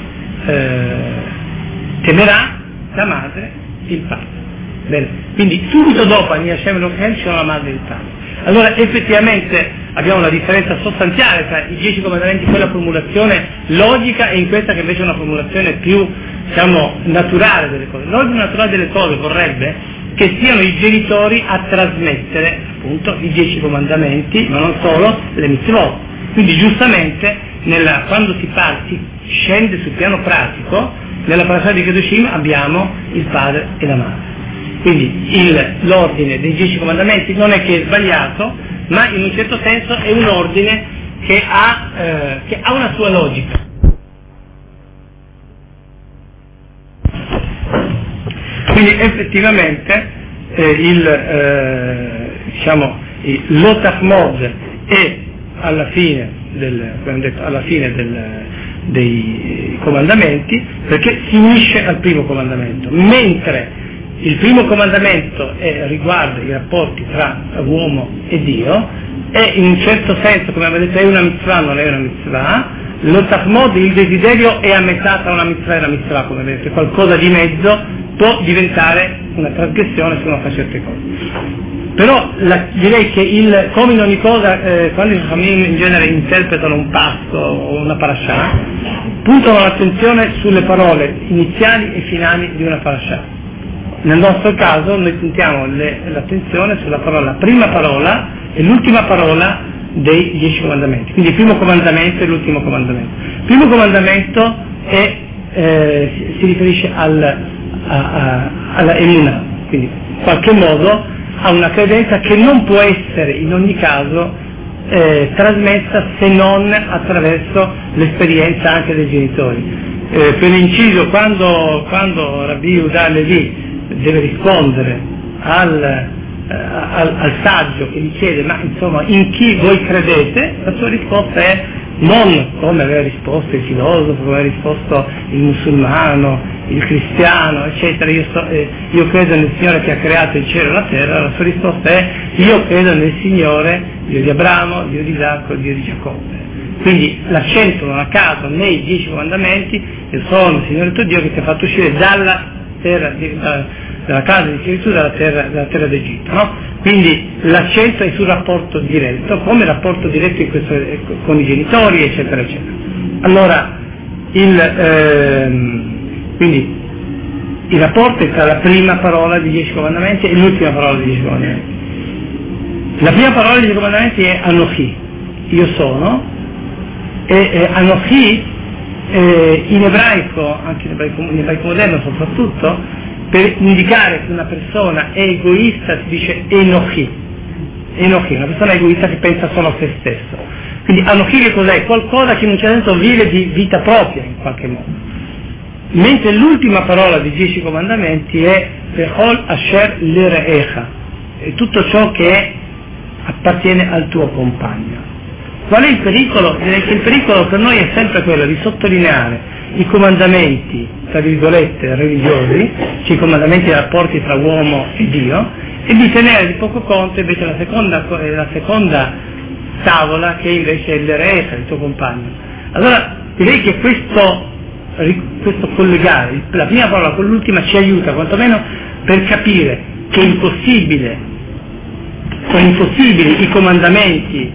temerà la madre e il padre. Bene. Quindi subito dopo Ani Hashem Elokechem ci sono la madre e il padre. Allora effettivamente abbiamo una differenza sostanziale tra i 10 comandamenti, quella formulazione logica, e in questa che invece è una formulazione più, diciamo, naturale delle cose. L'ordine naturale delle cose vorrebbe che siano i genitori a trasmettere appunto i 10 comandamenti, ma non solo, le mitzvot. Quindi giustamente quando si scende sul piano pratico, nella parasha di Kedoshim abbiamo il padre e la madre. Quindi l'ordine dei 10 comandamenti non è che è sbagliato, ma in un certo senso è un ordine che ha una sua logica. Quindi effettivamente l'Otachmod è alla fine dei comandamenti, perché si unisce al primo comandamento, mentre il primo comandamento riguarda i rapporti tra uomo e Dio, e in un certo senso, come abbiamo detto, è una mitzvah, non è una mitzvah, lo tachmod, il desiderio, è a metà tra una mitzvah e una mitzvah, come vedete, qualcosa di mezzo può diventare una trasgressione se uno fa certe cose. Però direi che come in ogni cosa, quando i Chachamim in genere interpretano un passo o una parashah, puntano l'attenzione sulle parole iniziali e finali di una parashah. Nel nostro caso noi puntiamo l'attenzione sulla prima parola e l'ultima parola dei 10 comandamenti, quindi il primo comandamento e l'ultimo comandamento. Il primo comandamento si riferisce alla emunah, quindi in qualche modo a una credenza che non può essere in ogni caso trasmessa se non attraverso l'esperienza anche dei genitori. Per inciso, quando Rabbi Yehuda Levi deve rispondere al saggio che gli chiede ma insomma in chi voi credete, la sua risposta è non come aveva risposto il filosofo, come aveva risposto il musulmano, il cristiano, eccetera, io credo nel Signore che ha creato il cielo e la terra. La sua risposta è io credo nel Signore, Dio di Abramo, Dio di Isacco, Dio di Giacobbe. Quindi l'accento non a caso nei 10 comandamenti: io sono il Signore tuo Dio che ti ha fatto uscire dalla terra dalla casa di schiavitù, dalla terra d'Egitto, no? Quindi l'accento è sul rapporto diretto, come rapporto diretto con i genitori, eccetera, eccetera. Allora, quindi il rapporto è tra la prima parola di 10 comandamenti e l'ultima parola di 10 comandamenti. La prima parola di 10 comandamenti è Anochi, io sono, e Anochi in ebraico, anche in ebraico moderno soprattutto, per indicare che una persona è egoista si dice Enochi, una persona egoista che pensa solo a se stesso. Quindi Anochi che cos'è? Qualcosa che in un certo senso vive di vita propria in qualche modo. Mentre l'ultima parola dei 10 comandamenti è Vechol Asher Lereecha, è tutto ciò che appartiene al tuo compagno. Qual è il pericolo? Direi che il pericolo per noi è sempre quello di sottolineare i comandamenti, tra virgolette, religiosi, cioè i comandamenti dei rapporti tra uomo e Dio, e di tenere di poco conto invece la seconda tavola, che invece è l'erecha, il tuo compagno. Allora direi che questo collegare la prima parola con l'ultima ci aiuta quantomeno per capire che sono impossibili i comandamenti,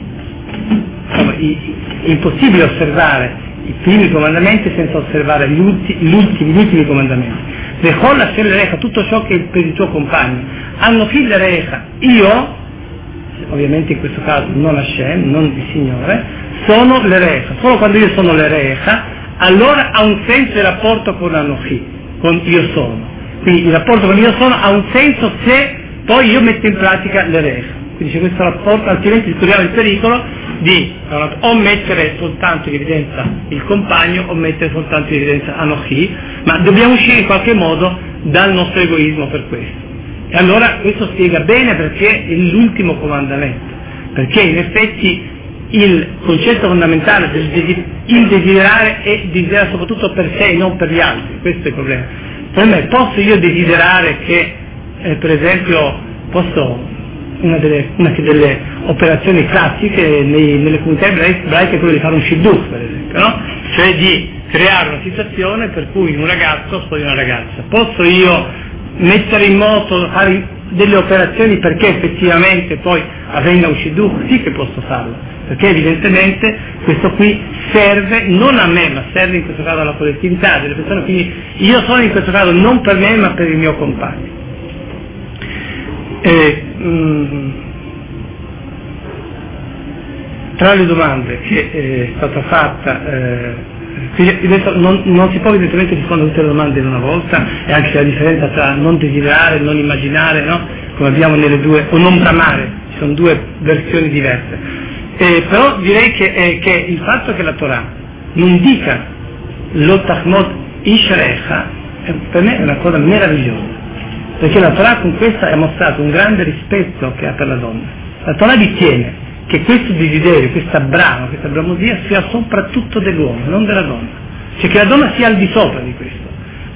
è impossibile osservare i primi comandamenti senza osservare gli ultimi comandamenti. Vechol Asher Lerecha, tutto ciò che è per il tuo compagno. Anochi Lerecha, io, ovviamente in questo caso non Hashem, non il Signore, sono l'Erecha. Solo quando io sono l'Erecha, allora ha un senso il rapporto con Anochi, con io sono. Quindi il rapporto con io sono ha un senso se poi io metto in pratica l'Erecha. Quindi c'è questo rapporto, altrimenti corriamo il pericolo di o mettere soltanto in evidenza il compagno o mettere soltanto in evidenza Anochi, ma dobbiamo uscire in qualche modo dal nostro egoismo per questo. E allora questo spiega bene perché è l'ultimo comandamento, perché in effetti il concetto fondamentale del desiderare è desiderare soprattutto per sé e non per gli altri. Questo è il problema. Per me, posso io desiderare che per esempio una delle operazioni classiche nelle comunità ebraiche è quello di fare un shidduch, per esempio, no? Cioè di creare una situazione per cui un ragazzo sposi una ragazza. Posso io mettere in moto, fare delle operazioni perché effettivamente poi avvenga un shidduch? Sì che posso farlo, perché evidentemente questo qui serve non a me, ma serve in questo caso alla collettività delle persone, quindi io sono in questo caso non per me ma per il mio compagno. Tra le domande che è stata fatta, adesso non si può evidentemente rispondere a tutte le domande in una volta, e anche la differenza tra non desiderare e non immaginare, no? Come abbiamo nelle due, o non bramare, ci sono due versioni diverse. Però direi che il fatto che la Torah non dica lo tachmod ishrecha per me è una cosa meravigliosa, perché la Torah con questa ha mostrato un grande rispetto che ha per la donna. La Torah ritiene che questo desiderio, questa bramosia sia soprattutto dell'uomo, non della donna, cioè che la donna sia al di sopra di questo.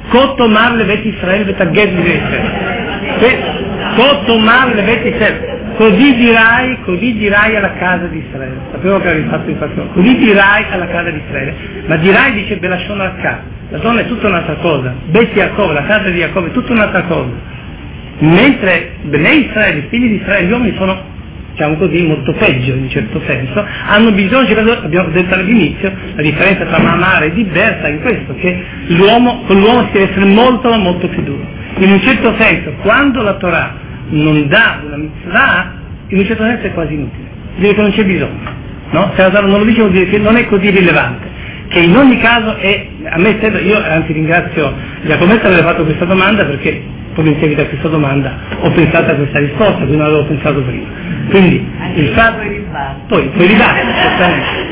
Kotomar levet Israel vetaged Kotomar levet Israel, così dirai alla casa di Israele. Sapevo che avevi fatto il fatto. Così dirai alla casa di Israele. Ma dirai dice Belashon Arka. La donna è tutta un'altra cosa. Bet Yaakov, la casa di Yaakov è tutta un'altra cosa. Mentre Bnei Israele, i figli di Israele, gli uomini sono, diciamo così, molto peggio in un certo senso, hanno bisogno, abbiamo detto all'inizio, la differenza tra Mamare e Diber sta in questo, che con l'uomo si deve essere molto ma molto più duro. In un certo senso, quando la Torah non dà una mitzvah, in un certo senso è quasi inutile, dire che non c'è bisogno, no? Se la Torah non lo dice vuol dire che non è così rilevante, che in ogni caso è, a me stesso, io anzi ringrazio Giacometta per aver fatto questa domanda, perché proprio in seguito a questa domanda ho pensato a questa risposta, quindi non l'avevo pensato prima. Quindi il fatto poi ribattere, certamente.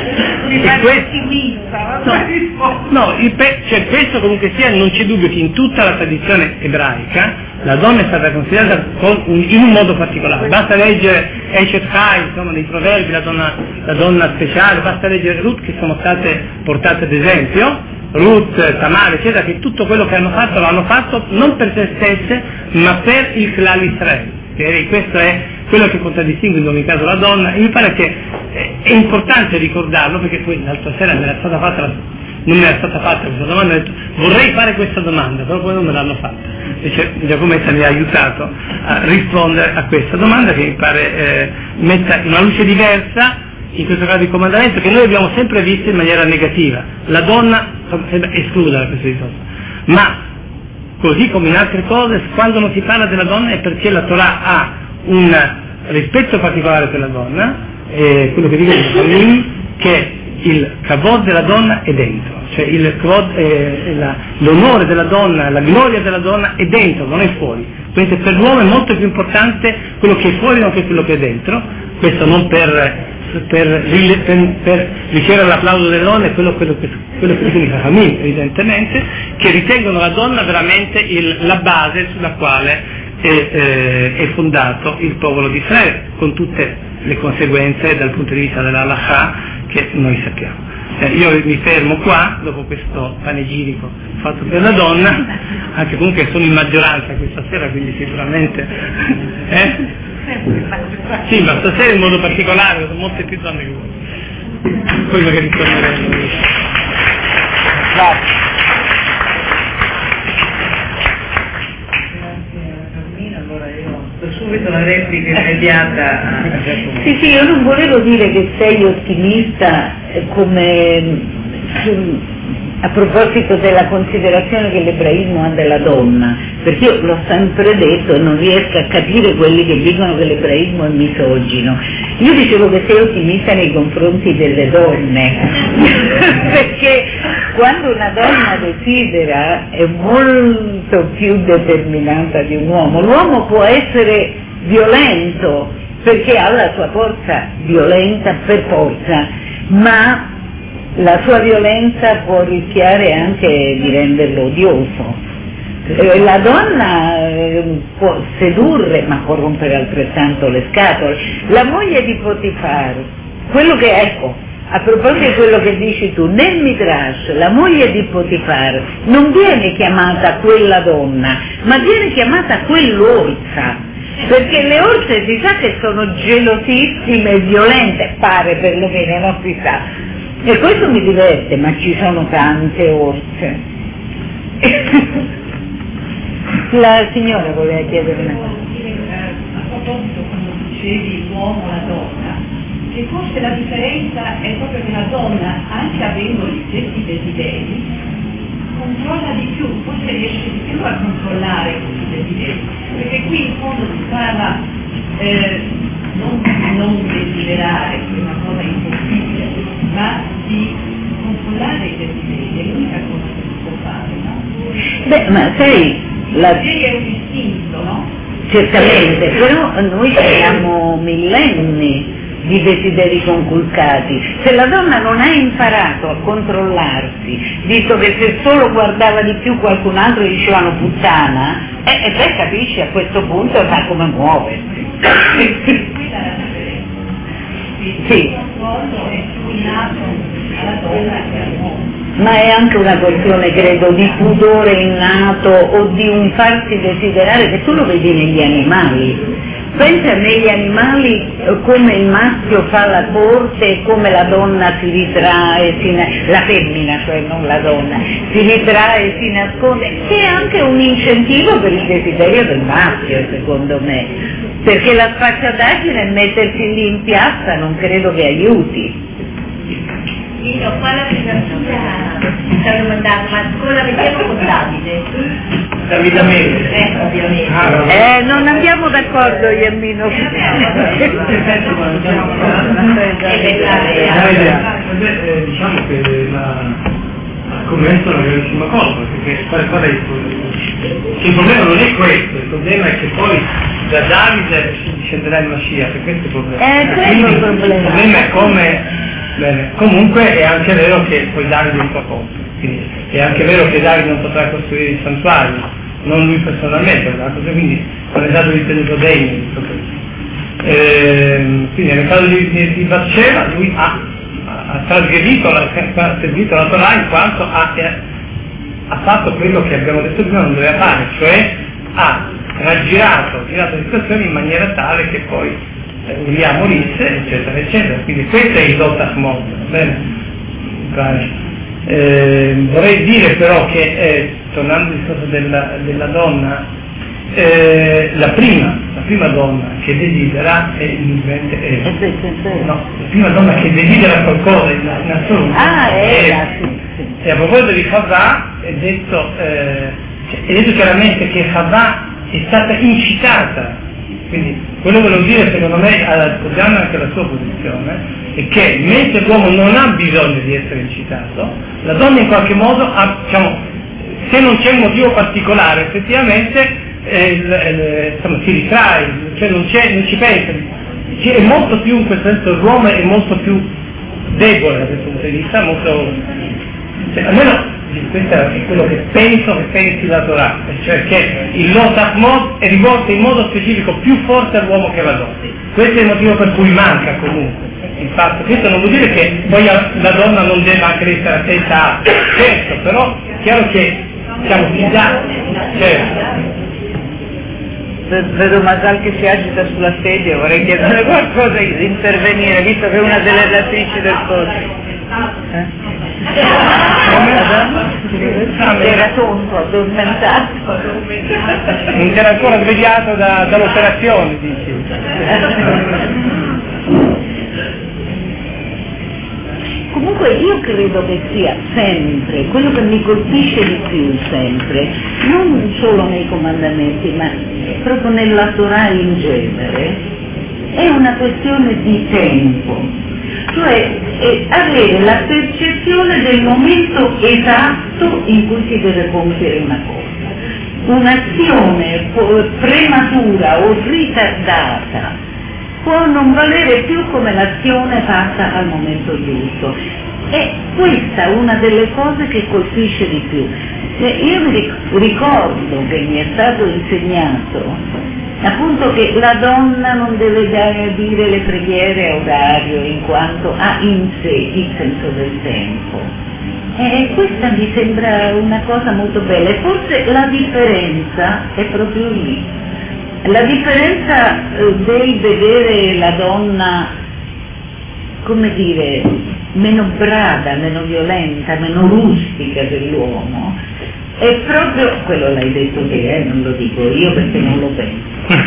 Cioè questo comunque sia, non c'è dubbio che in tutta la tradizione ebraica la donna è stata considerata in un modo particolare. Basta leggere Eshet Chai, insomma, dei proverbi, la donna speciale, basta leggere Ruth, che sono state portate ad esempio, Ruth, Tamar, eccetera, che tutto quello che hanno fatto l'hanno fatto non per se stesse, ma per il Klal Israel. Questo è quello che contraddistingue in ogni caso la donna, e mi pare che è importante ricordarlo, perché poi l'altra sera non mi era stata fatta questa domanda, ho detto vorrei fare questa domanda, però poi non me l'hanno fatta. Invece Giacometta mi ha aiutato a rispondere a questa domanda, che mi pare metta in una luce diversa, in questo caso il comandamento, che noi abbiamo sempre visto in maniera negativa. La donna sembra esclusa da questo discorso, ma così come in altre cose, quando non si parla della donna è perché la Torah ha un rispetto particolare per la donna, quello che dicono i bambini, che il kavod della donna è dentro, cioè l'onore della donna, la gloria della donna è dentro, non è fuori. Quindi per l'uomo è molto più importante quello che è fuori non che quello che è dentro. Questo non per ricevere l'applauso delle donne, quello che dicono i Chachamim, evidentemente, che ritengono la donna veramente la base sulla quale è fondato il popolo di Israele, con tutte le conseguenze dal punto di vista dell'Halakha che noi sappiamo. Io mi fermo qua, dopo questo panegirico fatto per la donna, anche comunque sono in maggioranza questa sera, quindi sicuramente... Sì, ma stasera in modo particolare, sono molte più donne che voi. Poi magari torneremo. Grazie. Allora io do subito la replica immediata. Sì, io non volevo dire che sei ottimista a proposito della considerazione che l'ebraismo ha della donna, perché io l'ho sempre detto e non riesco a capire quelli che dicono che l'ebraismo è misogino. Io dicevo che sei ottimista nei confronti delle donne, perché quando una donna desidera è molto più determinata di un uomo. L'uomo può essere violento perché ha la sua forza violenta per forza, ma la sua violenza può rischiare anche di renderlo odioso. La donna può sedurre, ma può rompere altrettanto le scatole. La moglie di Potifar, quello che, ecco, a proposito di quello che dici tu, nel Midrash la moglie di Potifar non viene chiamata quella donna, ma viene chiamata quell'orsa, perché le orse si sa che sono gelosissime e violente, pare perlomeno, non si sa. E questo mi diverte, ma ci sono tante orse. La signora voleva chiedere una cosa. A proposito, quando dicevi l'uomo e la donna, che forse la differenza è proprio che la donna, anche avendo gli stessi desideri, controlla di più, forse riesce di più a controllare questi desideri, perché qui in fondo si parla non desiderare, che è una cosa impossibile, ma di controllare i desideri, è l'unica cosa che si può fare, no? Beh, ma sai, il desiderio è un istinto, no? Certamente, però noi abbiamo millenni di desideri conculcati. Se la donna non ha imparato a controllarsi, visto che se solo guardava di più qualcun altro gli dicevano puttana, e beh, capisci, a questo punto sa come muoversi. Sì. Ma è anche una questione, credo, di pudore innato o di un farsi desiderare, che tu lo vedi negli animali. Pensa negli animali come il maschio fa la corte e come la donna si ritrae, la femmina, cioè non la donna, si ritrae e si nasconde, che è anche un incentivo per il desiderio del maschio, secondo me, perché la sfacciataggine e mettersi lì in piazza non credo che aiuti. Io qua la filosofia ci hanno mandato, ma scuola vediamo con Davide. Davide Ovviamente. Non andiamo d'accordo io e Mino. Diciamo che ha commesso una gravissima colpa, perché qual è il problema? Il problema non è questo, il problema è che poi da Davide si discenderà il Mashiach, per questo è il problema. Quello è il problema. Il problema è come... Bene, comunque è anche vero che poi Davide è un po' contro, quindi è anche vero che Davide non potrà costruire il santuario, non lui personalmente, quindi non è stato ritenuto degno di tutto questo. Quindi nel caso di Batseba lui ha trasgredito la Torah in quanto ha fatto quello che abbiamo detto prima non doveva fare, cioè ha girato la situazione in maniera tale che poi Uria morisse, eccetera, eccetera. Quindi questo è il Dotach Mod, bene? Vorrei dire però che, tornando al discorso della donna, la prima donna che desidera è la prima donna che desidera qualcosa in assoluto. E a proposito di Chava è detto chiaramente che Chava è stata incitata. Quindi quello che vuol dire secondo me ad appoggiare anche la sua posizione è che mentre l'uomo non ha bisogno di essere incitato, la donna in qualche modo ha, diciamo, se non c'è un motivo particolare effettivamente si ritrae, cioè non ci pensa, è molto più in questo senso l'uomo è molto più debole da questo punto di vista, almeno questo è quello che penso che pensi la Torah, cioè che il Lotach Mod è rivolto in modo specifico più forte all'uomo che alla donna. Questo è il motivo per cui manca comunque il fatto. Questo non vuol dire che poi la donna non debba anche essere attenta a certo, però è chiaro che siamo fidati, certo. Vedo Masal che si agita sulla sedia, vorrei chiedere qualcosa di intervenire, visto che è una delle relatrici del corso. Era tonto, addormentato. Non era ancora svegliato dall'operazione, dici. Comunque io credo che sia sempre, quello che mi colpisce di più sempre, non solo nei comandamenti, ma proprio nella Torah in genere, è una questione di tempo. Cioè avere la percezione del momento esatto in cui si deve compiere una cosa. Un'azione prematura o ritardata può non valere più come l'azione fatta al momento giusto. E questa è una delle cose che colpisce di più. Io mi ricordo che mi è stato insegnato appunto che la donna non deve dire le preghiere a orario in quanto ha in sé il senso del tempo. E questa mi sembra una cosa molto bella e forse la differenza è proprio lì. La differenza del vedere la donna, come dire, meno brava, meno violenta, meno rustica dell'uomo, è proprio, quello l'hai detto te, non lo dico io perché non lo penso,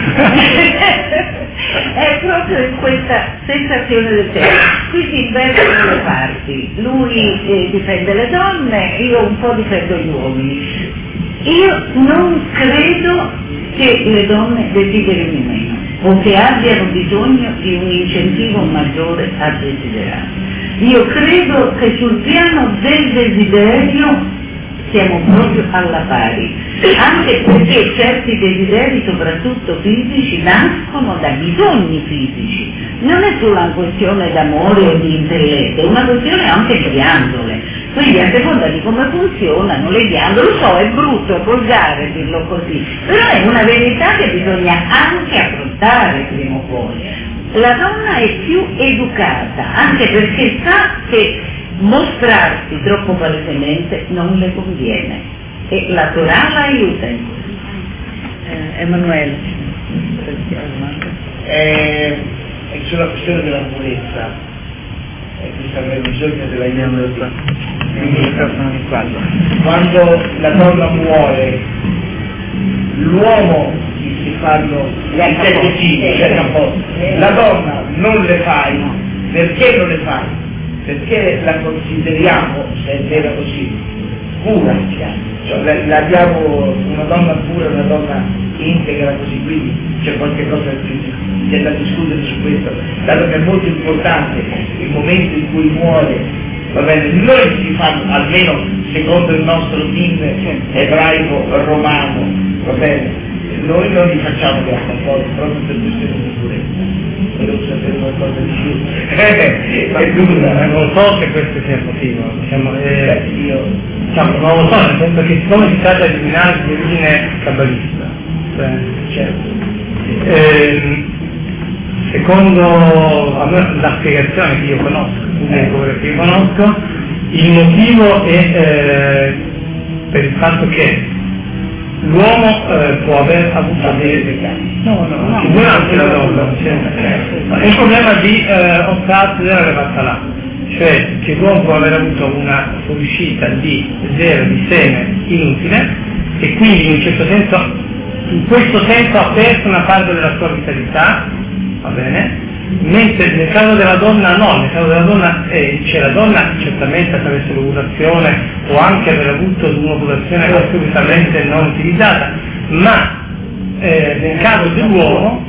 è proprio in questa sensazione del tempo. Qui si invertono le parti, lui difende le donne, io un po' difendo gli uomini. Io non credo che le donne desiderino meno o che abbiano bisogno di un incentivo maggiore a desiderare. Io credo che sul piano del desiderio siamo proprio alla pari, anche perché certi desideri, soprattutto fisici, nascono da bisogni fisici. Non è solo una questione d'amore o di intelletto, è una questione anche di ghiandole. Quindi a seconda di come funzionano le ghiandole, lo so, è brutto, è volgare dirlo così, però è una verità che bisogna anche affrontare prima o poi. La donna è più educata, anche perché sa che mostrarsi troppo palesemente non le conviene e la Torah la aiuta in questo. Emanuele. sulla questione della purezza, questa avrei bisogno della quando la donna muore, l'uomo si fanno la donna non le fai, perché non le fai? Perché la consideriamo, se è vera così, pura, cioè l'abbiamo una donna pura, una donna integra così, quindi c'è qualche cosa c'è da discutere su questo, dato che è molto importante il momento in cui muore, va bene, noi si fanno, almeno secondo il nostro team ebraico romano, va bene, noi non li facciamo gli accordi proprio per questione di sicurezza. Volevo sapere qualcosa di più. Non so se questo sia il motivo, non lo so, nel senso che siccome si tratta di eliminare di origine kabbalista, secondo la spiegazione che io conosco, il motivo è per il fatto che l'uomo può aver avuto durante la donna è un problema di ostato della levattalà, cioè che l'uomo può aver avuto una fuoriuscita di zero di seme inutile e quindi in questo senso ha perso una parte della sua vitalità, va bene? Mentre nel caso della donna no, nel caso della donna la donna certamente attraverso l'ovulazione o anche aver avuto un'ovulazione assolutamente non utilizzata, ma nel caso dell'uomo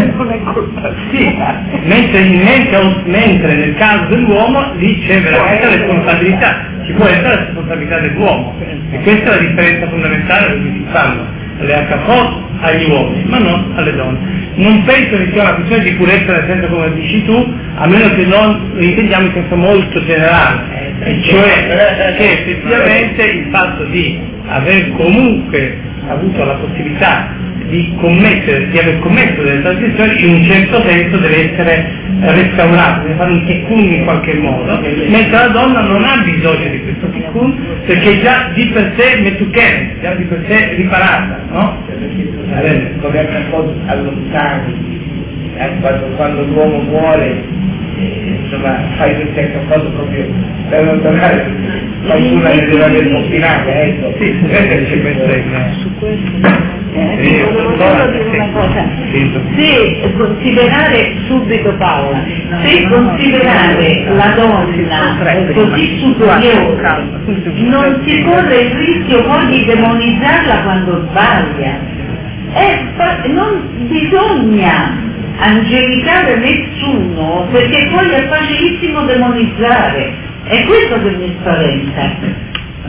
mentre nel caso dell'uomo lì c'è veramente la responsabilità, ci può essere la responsabilità dell'uomo e questa è la differenza fondamentale che si fanno le HFO agli uomini, ma non alle donne. Non penso che sia una questione di purezza nel senso come dici tu, a meno che non lo intendiamo in senso molto generale, e cioè che effettivamente il fatto di aver comunque avuto la possibilità di aver commesso delle transizioni in un certo senso deve essere restaurato, deve fare un tikkun in qualche modo, mentre la donna non ha bisogno di questo tikkun perché già di per sé metuken, già di per sé riparata, no? Come anche un po' allontani, quando l'uomo muore, insomma fai queste cose proprio per allontanare qualcuno che deve aver confinato, ecco. Su questo volevo dire una cosa, se considerare subito Paola, se considerare la donna così superiore, non si corre il rischio poi di demonizzarla quando sbaglia. Non bisogna angelicare nessuno perché poi è facilissimo demonizzare, è questo che mi spaventa.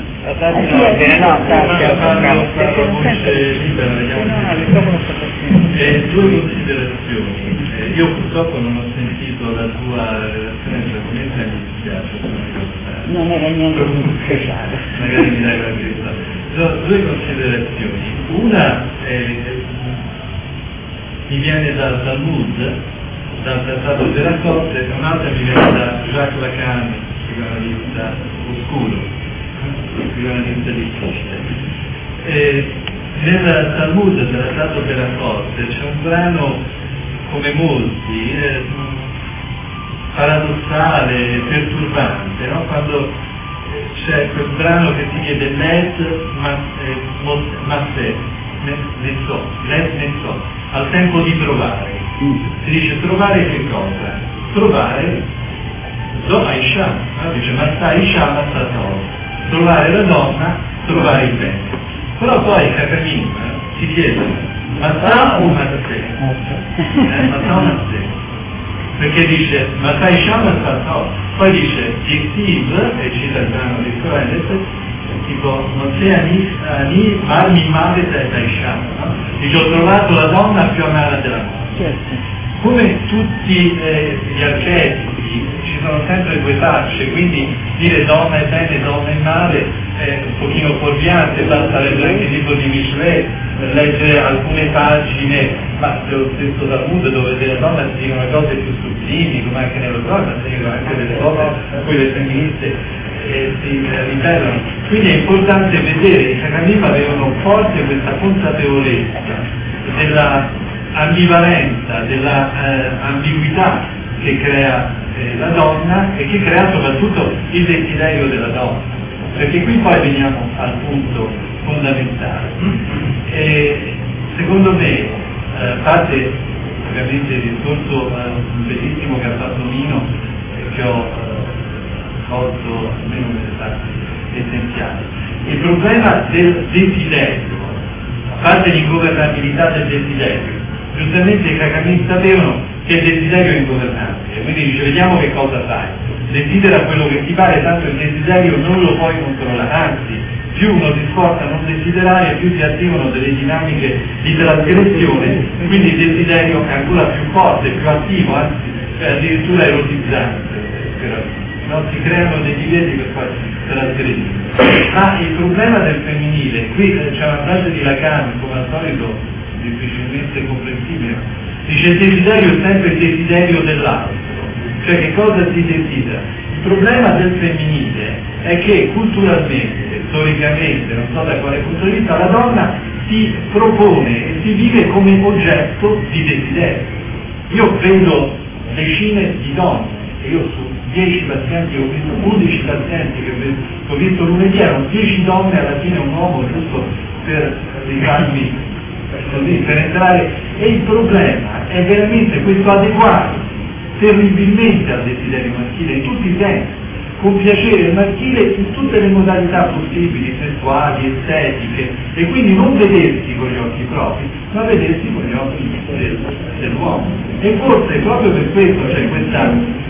Due considerazioni. Io purtroppo non ho sentito la tua relazione sulla conferenza e mi dispiace. Non era niente di speciale. Magari mi dai la verità. Due considerazioni. Una mi viene dal Talmud, dal Trattato della Corte, e un'altra mi viene da Jacques Lacan, psicoanalista oscuro, psicoanalista difficile. Nel Talmud, del Trattato della Corte, c'è un brano, come molti, paradossale, perturbante, no? Quando c'è quel brano che si chiede Let al tempo di trovare. Si dice trovare che cosa? Trovare Aisha, no? Dice Masta Aisha, Masta Tov. Trovare la donna, trovare il bene. Però poi Chachamim si chiede Masta o Maste? Masta o Maste? Perché dice Masta Aisha, Masta Tov. Poi dice Yektiv, e cita il brano di Coelet, tipo non sei ani armi male da Aisha, no? Dice ho trovato la donna più amata della mondo. Come tutti gli archetipi ci sono sempre due facce, quindi dire donna è bene, donna è male è un pochino fuorviante, basta leggere anche il libro di Michelet, leggere alcune pagine, ma dello stesso Talmud dove delle donne si dicono cose più sottili, come anche nello Zohar, si dicono anche delle cose a cui le femministe si ribellano. Quindi è importante vedere che i Chachamim avevano forte questa consapevolezza dell'ambivalenza, dell'ambiguità che crea la donna e che crea soprattutto il desiderio della donna, perché qui poi veniamo al punto fondamentale. Secondo me, a parte ovviamente il discorso bellissimo che ha fatto Nino, che ho colto almeno nelle parti essenziali, il problema del desiderio, a parte l'ingovernabilità del desiderio, giustamente i Kagami sapevano che il desiderio è ingovernabile, quindi dice vediamo che cosa fai, desidera quello che ti pare, tanto il desiderio non lo puoi controllare, anzi più uno si sforza a non desiderare, più si attivano delle dinamiche di trasgressione, quindi il desiderio è ancora più forte, più attivo, anzi addirittura erotizzante, non si creano dei divieti per poi trasgredire. Ma il problema del femminile, qui c'è una frase di Lacan, come al solito difficilmente comprensibile, dice il desiderio è sempre il desiderio dell'altro, cioè che cosa si desidera. Il problema del femminile è che culturalmente, storicamente, non so da quale punto di vista, la donna si propone e si vive come oggetto di desiderio. Io vedo decine di donne, e io su 10 pazienti ho visto 11 pazienti che ho visto lunedì, erano 10 donne, alla fine un uomo, giusto per rifarmi così, per entrare, e il problema è veramente questo adeguarsi terribilmente al desiderio maschile in tutti i sensi, con piacere maschile in tutte le modalità possibili, sessuali, estetiche, e quindi non vedersi con gli occhi propri, ma vedersi con gli occhi dell'uomo. E forse proprio per questo c'è questa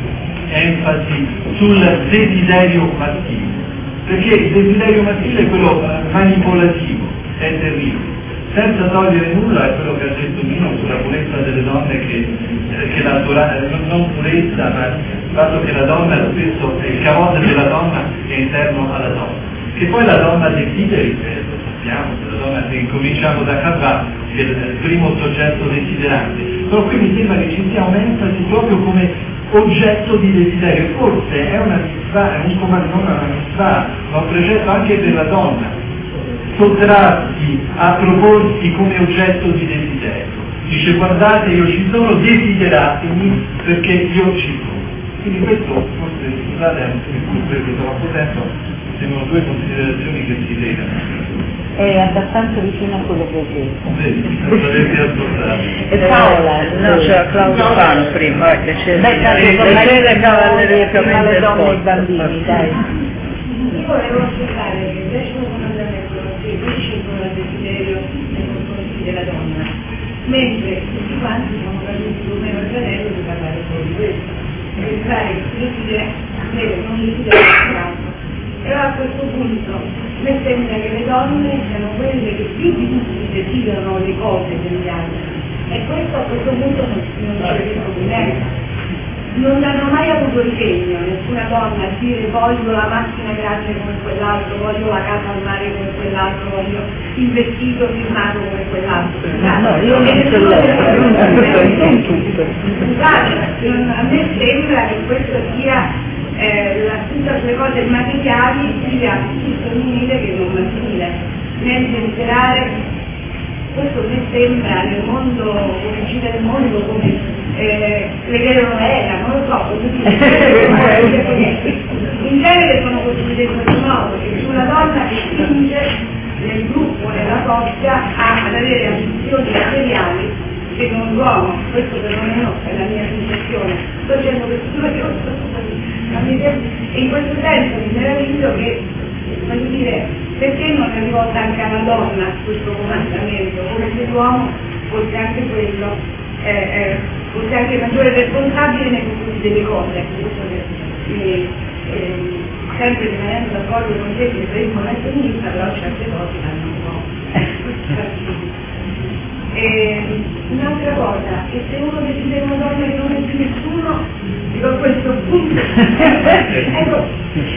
enfasi sul desiderio maschile, perché il desiderio maschile è quello manipolativo, è terribile, senza togliere nulla è quello che ha detto Nino sulla purezza delle donne, che la non purezza, ma il fatto che la donna spesso, il cavote della donna è interno alla donna, che poi la donna desideri, lo sappiamo, la donna, se incominciamo da Cabba, che è il primo soggetto desiderante, però qui mi sembra che ci sia un'enfasi proprio come oggetto di desiderio, forse è una misfà, è un comando, non una misfà, ma un precetto anche per la donna, sottrarsi a proporsi come oggetto di desiderio. Dice guardate io ci sono, desideratemi perché io ci sono. Quindi questo forse, scusate, è un preso troppo tempo, sembrano due considerazioni che si legano. È abbastanza vicino a quello che ho detto. Dovete ascoltare. E Paola, no, c'era Claudio Fano prima, che c'è le donne e i bambini, dai. Io volevo osservare che il 10° comandamento attribuisce il desiderio nei confronti della donna, mentre tutti quanti sono caduti come il fratello di parlare solo di questo, pensare che si desidera, non desidera. Però a questo punto mi sembra che le donne siano quelle che più di tutti desiderano le cose degli altri, e questo a questo punto non c'è più problema. Non hanno mai avuto il segno, nessuna donna, a dire voglio la macchina grande come quell'altro, voglio la casa al mare come quell'altro, voglio il vestito firmato come quell'altro. No, io non tutto. Scusate, a me sembra che questo sia tutte le cose materiali sia più femminile che non maschile. Nel desiderare, questo mi sembra nel mondo, come gira il mondo, come le vedono era, non lo so, in genere sono costruite in questo modo, che sulla donna che spinge nel gruppo, nella coppia, ad avere ambizioni materiali che non l'uomo. Questo perlomeno è la mia sensazione. Sto dicendo che e in questo senso mi meraviglio che, voglio dire, perché non è rivolta anche alla donna questo comandamento, come se l'uomo fosse anche quello, fosse anche maggiore responsabile nei confronti delle cose. Sempre rimanendo d'accordo con te che il feminismo non è femminista, però certe cose vanno un po'. Un'altra cosa, che se uno decide una donna che non è più nessuno, dico a questo punto, ecco,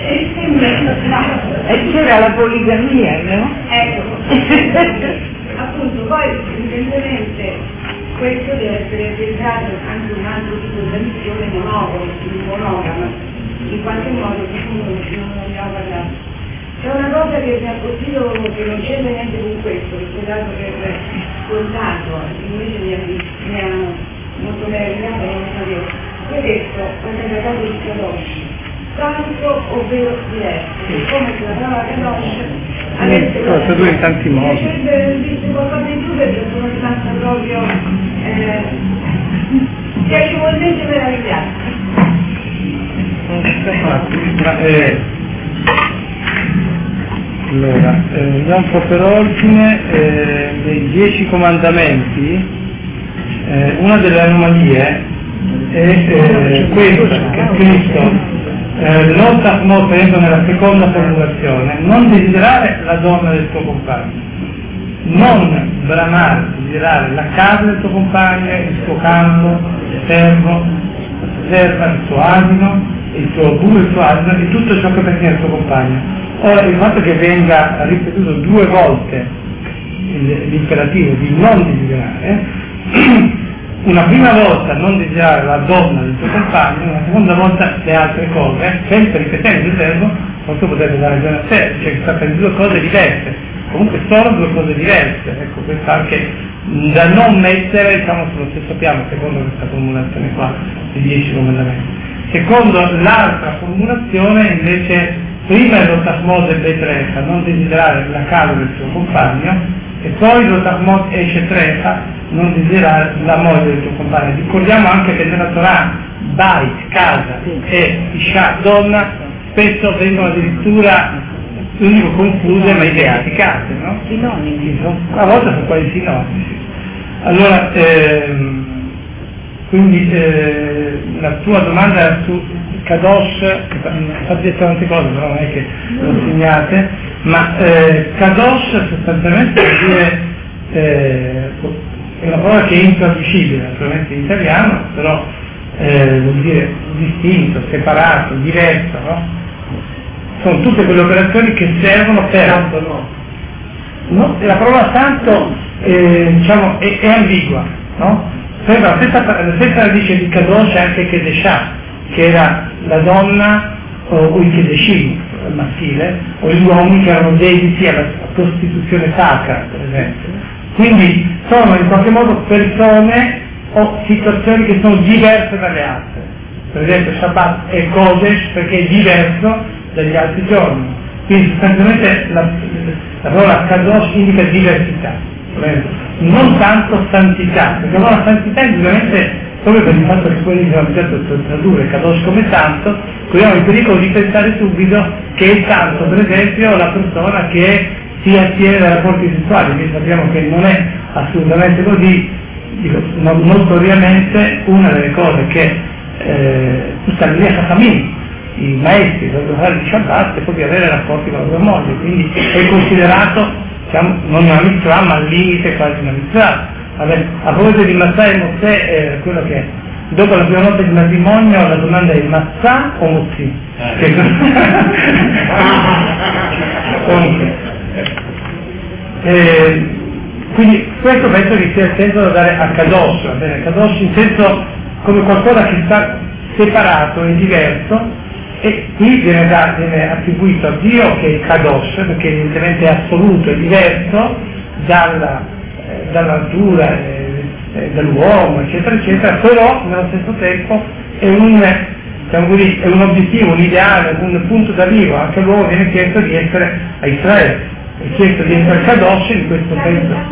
E c'era la poligamia, no? Ecco, appunto, poi evidentemente questo deve essere pensato anche un altro tipo di tradizione monogama, in qualche modo non abbiamo parlato. C'è una cosa che mi ha colpito che non c'entra niente con questo, dato per ascoltato, invece mi hanno molto meravigliato e non sapevo. Tu hai detto, quando hai parlato di Kadosh, tanto ovvero diverso, come se la parola Kadosh avesse tradurre in tanti modi. Dice qualcosa in più perché sono rimasta proprio piacevolmente meravigliata. Allora, andiamo un po' per ordine, dei 10 comandamenti, una delle anomalie è questa, che Cristo nota molto nella seconda formulazione: non desiderare la donna del tuo compagno, non bramare, desiderare la casa del tuo compagno, il suo campo, il servo, la sua serva, il suo asino, il suo bue, il suo asino e tutto ciò che appartiene al tuo compagno. Ora, il fatto che venga ripetuto 2 volte l'imperativo di non desiderare, una prima volta non desiderare la donna del tuo compagno, una seconda volta le altre cose, sempre ripetendo il verbo, forse potrebbe dare ragione a te, cioè che sta per 2 cose diverse, comunque sono 2 cose diverse, ecco, questo anche da non mettere, diciamo, sullo stesso piano, secondo questa formulazione qua, di 10 comandamenti. Secondo l'altra formulazione, invece, prima è lo Tachmod e Betrecha, non desiderare la casa del tuo compagno, e poi lo Tachmod e Shetrecha, non desiderare la moglie del tuo compagno. Ricordiamo anche che nella Torah Bait, casa, e Isha, donna, spesso vengono addirittura non dico confuse ma identificate, no? Sinonimi. A volte sono quasi sinonimi. Allora, quindi la tua domanda era su Kadosh, fate detto tante cose, però non è che lo segnate, ma Kadosh sostanzialmente vuol dire, è una parola che è intraducibile naturalmente in italiano, però vuol dire distinto, separato, diverso, no? Sono tutte quelle operazioni che servono per... Santo no, la parola santo diciamo, è ambigua, no? La stessa radice di Kadosh è anche Kedeshah, che era la donna o i Kedeshim, il maschile, o gli uomini che erano dediti alla prostituzione sacra, per esempio. Quindi sono in qualche modo persone o situazioni che sono diverse dalle altre. Per esempio Shabbat è Kodesh perché è diverso dagli altri giorni. Quindi sostanzialmente la parola Kadosh indica diversità, non tanto santità, perché la parola santità indubbiamente, proprio per il fatto che poi abbiamo certo tradurre Kadosh come santo, corriamo il pericolo di pensare subito che è santo, per esempio, la persona che si attiene dai rapporti sessuali, quindi sappiamo che non è assolutamente così. Dico, notoriamente una delle cose che tutta Chachamim, i maestri dovrebbero fare di Shabbat è proprio avere rapporti con la loro moglie, quindi è considerato, diciamo, non una mitzvah ma al limite quasi una mitzvah. A proposito di Matzah e Mosè, quello che dopo la prima notte di matrimonio la domanda è Matzah o Mozzi? Quindi questo penso che sia il senso da dare a Kadosh, va bene? Kadosh in senso come qualcosa che sta separato e diverso, e qui viene attribuito a Dio che è Kadosh, perché evidentemente è assoluto, è diverso dalla natura, dall'uomo, eccetera, eccetera, però nello stesso tempo è un obiettivo, un ideale, un punto d'arrivo. Anche l'uomo viene chiesto di essere a Israele, è chiesto di essere Kadosh in questo senso.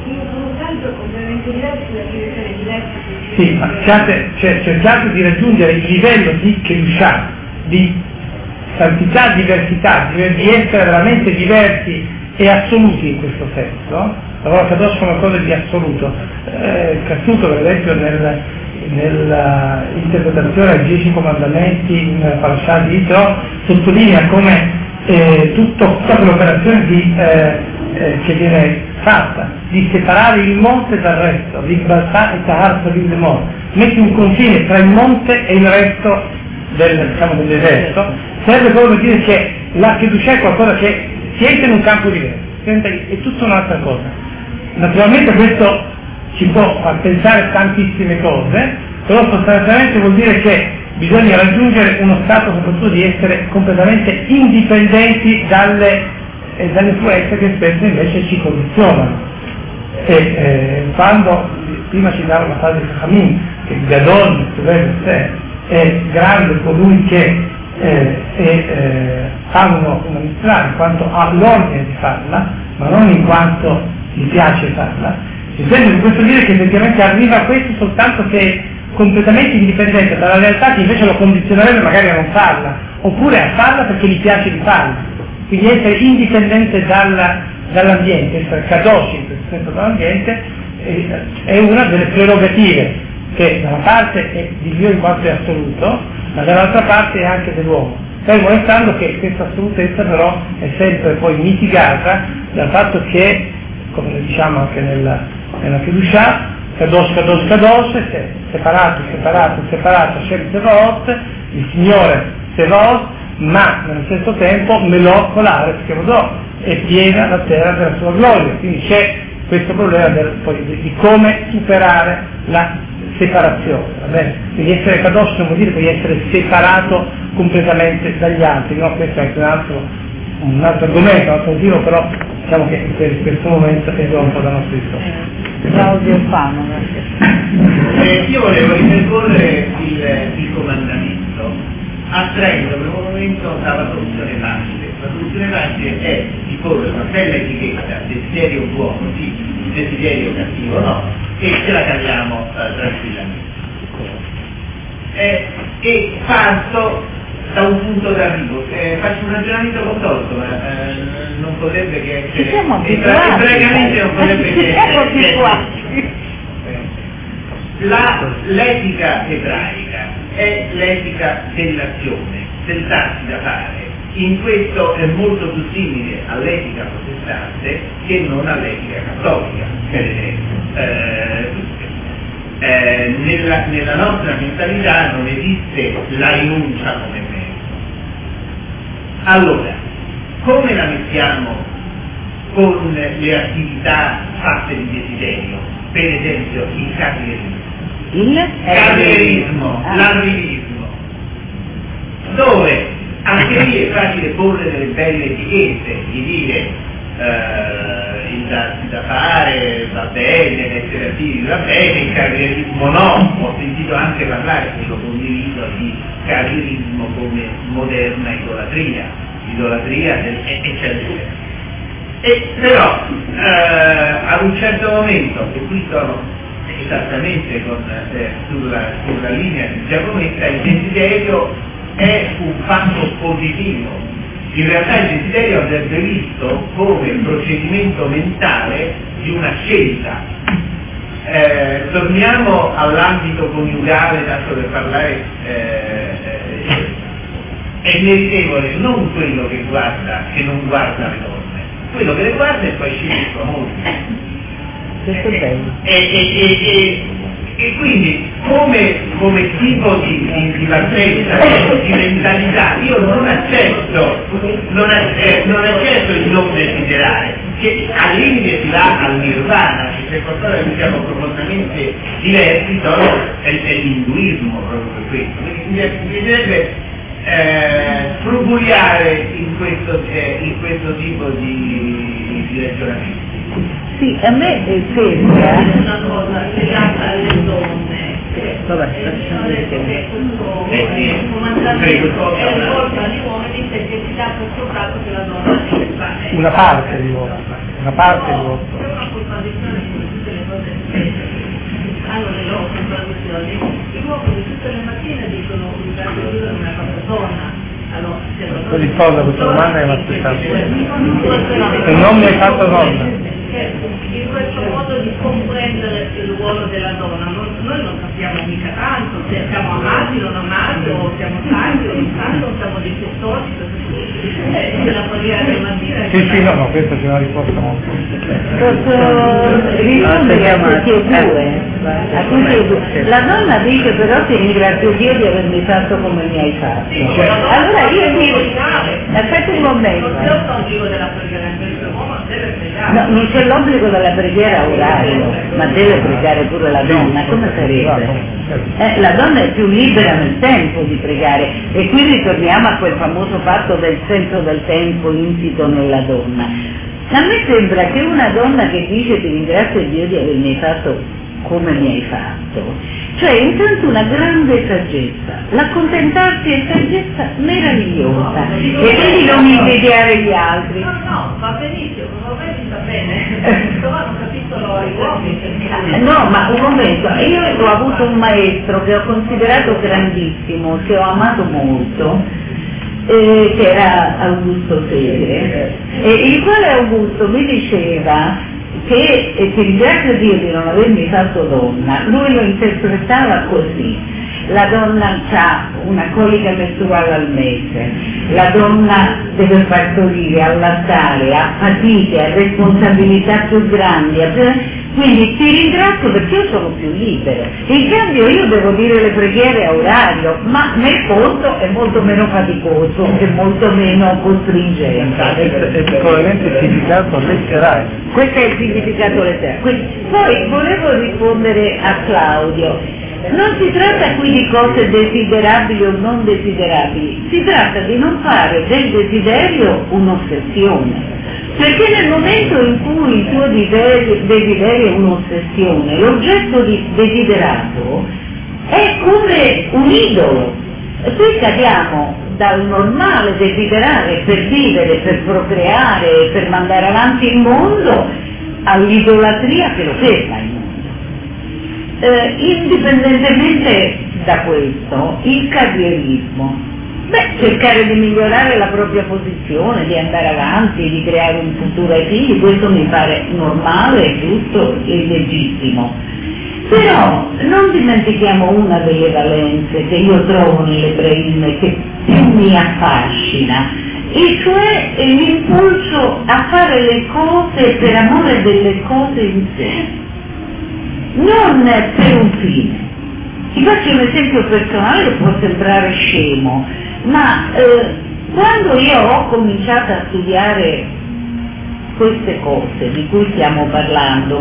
Sì, ma cercate di raggiungere il livello di Kedushah, di santità, diversità, di essere veramente diversi e assoluti in questo senso. Allora Kadosh è una cosa di assoluto. Cassuto per esempio nell'interpretazione dei 10 comandamenti in Parashah di Yitro sottolinea come tutta quell'operazione che viene fatta di separare il monte dal resto, l'Igbaltà e Tahar Savim Lemor, metti un confine tra il monte e il resto del deserto, serve proprio per dire che la Kedushah è qualcosa che si entra in un campo diverso, è tutta un'altra cosa. Naturalmente questo ci può far pensare tantissime cose, però sostanzialmente vuol dire che bisogna raggiungere uno stato soprattutto di essere completamente indipendenti dalle influenze che spesso invece ci condizionano. E quando prima ci dava una frase di Camus, che il Gadol è grande colui che fa una mitzvah in quanto ha l'ordine di farla, ma non in quanto gli piace farla, in questo dire che effettivamente arriva a questo soltanto che è completamente indipendente dalla realtà che invece lo condizionerebbe magari a non farla, oppure a farla perché gli piace di farla. Quindi essere indipendente dall'ambiente, essere kadosh in questo senso dall'ambiente, è una delle prerogative che da una parte è di Dio in quanto è assoluto, ma dall'altra parte è anche dell'uomo. Fermo restando che questa assolutezza però è sempre poi mitigata dal fatto che, come lo diciamo anche nella Kedushah, Kadosh, Kadosh, Kadosh, separato, Hashem Sevaot, il Signore Sevaot, ma nello stesso tempo Melot Kolare Skevodot, è piena la terra della sua gloria. Quindi c'è questo problema di come superare la separazione, va bene? Quindi essere Kadosh non vuol dire poi essere separato completamente dagli altri, no? Questo è un altro argomento, un altro motivo, però diciamo che per questo momento è un po' da nostro discorso. Claudio Fano. Io volevo ripercorrere il comandamento, attraendo per un momento dalla soluzione facile. La soluzione facile è di porre una bella etichetta, desiderio buono, sì, desiderio cattivo, no, e ce la caviamo tranquillamente. E parto da un punto d'arrivo, faccio un ragionamento contorto, ma non potrebbe che essere, e praticamente non potrebbe che essere. L'etica ebraica è l'etica dell'azione, del darsi da fare. In questo è molto più simile all'etica protestante che non all'etica cattolica, per esempio. Nella nostra mentalità non esiste la rinuncia come mezzo. Allora, come la mettiamo con le attività fatte di desiderio? Per esempio il carrierismo, l'arrivismo, dove anche lì è facile porre delle belle etichette, di dire il darsi da fare va bene, l'essere attivi va bene, il carrierismo no. Ho sentito anche parlare, e lo condivido, di carrierismo come moderna idolatria eccetera. E però ad un certo momento, e qui sono esattamente sulla linea di Giacometta, il desiderio è un fatto positivo. In realtà il desiderio andrebbe visto come procedimento mentale di una scelta. Torniamo all'ambito coniugale, tanto per parlare, è meritevole non quello che non guarda le donne, quello che le guarda e poi sceglie il suo amore. E quindi come tipo di partenza, di mentalità, io non accetto il non desiderare, che al limite si va al nirvana, se qualcosa che siamo profondamente diversi, è l'induismo proprio per questo. Quindi bisognerebbe frugugliare in questo tipo di ragionamento. Sì, a me sembra una cosa legata alle donne. Vabbè, Il comandamento è rivolto agli uomini perché si dà per scontato che la donna è una parte di voto. C'è una contraddizione con tutte le cose che hanno le loro contraddizioni. Gli uomini tutte le mattine dicono il cardiolino è una cosa donna. Ti rispondo a questa domanda e mi aspettavo. E non mi hai fatto donna. In questo modo di comprendere il ruolo della donna, noi non capiamo mica tanto se siamo amati, non amati, o siamo stanchi o non stanchi, o siamo difettosi, se la preghiera del mattino. Sì, no, questa c'è una risposta molto. Posso rispondere a tutti e due? La donna dice però ti ringrazio Dio di avermi fatto come mi hai fatto. Allora io dico, aspetta un momento. Non c'è l'obbligo della preghiera, anche l'uomo deve pregare. No, non c'è l'obbligo della preghiera orario, ma deve pregare pure la donna, come sarebbe? La donna è più libera nel tempo di pregare, e qui ritorniamo a quel famoso fatto del senso del tempo insito nella donna. A me sembra che una donna che dice ti ringrazio Dio di avermi fatto come mi hai fatto, cioè intanto una grande saggezza, l'accontentarsi è saggezza meravigliosa e quindi non invidiare gli altri. No, va benissimo, non va bene, hanno capito gli uomini. No, ma un momento, io ho avuto un maestro che ho considerato grandissimo, che ho amato molto, che era Augusto Segre, il quale Augusto mi diceva che ti ringrazio Dio di non avermi fatto donna. Lui lo interpretava così: la donna ha una colica mestruale al mese, la donna deve partorire, allattare, ha fatiche, ha responsabilità più grandi, quindi ti ringrazio perché io sono più libero. In cambio io devo dire le preghiere a orario, ma nel conto è molto meno faticoso e molto meno costringente. È probabilmente il significato letterale. Questo è il significato letterale. Poi volevo rispondere a Claudio. Non si tratta qui di cose desiderabili o non desiderabili, si tratta di non fare del desiderio un'ossessione. Perché nel momento in cui il tuo desiderio è un'ossessione, l'oggetto desiderato è come un idolo. Qui cadiamo dal normale desiderare per vivere, per procreare, per mandare avanti il mondo, all'idolatria che lo ferma il mondo. Indipendentemente da questo, il carrierismo, cercare di migliorare la propria posizione, di andare avanti, di creare un futuro ai figli, questo mi pare normale, giusto e legittimo. Però non dimentichiamo una delle valenze che io trovo nell'ebraismo che più mi affascina, e cioè l'impulso a fare le cose per amore delle cose in sé, non per un fine. Ti faccio un esempio personale che può sembrare scemo, ma quando io ho cominciato a studiare queste cose di cui stiamo parlando,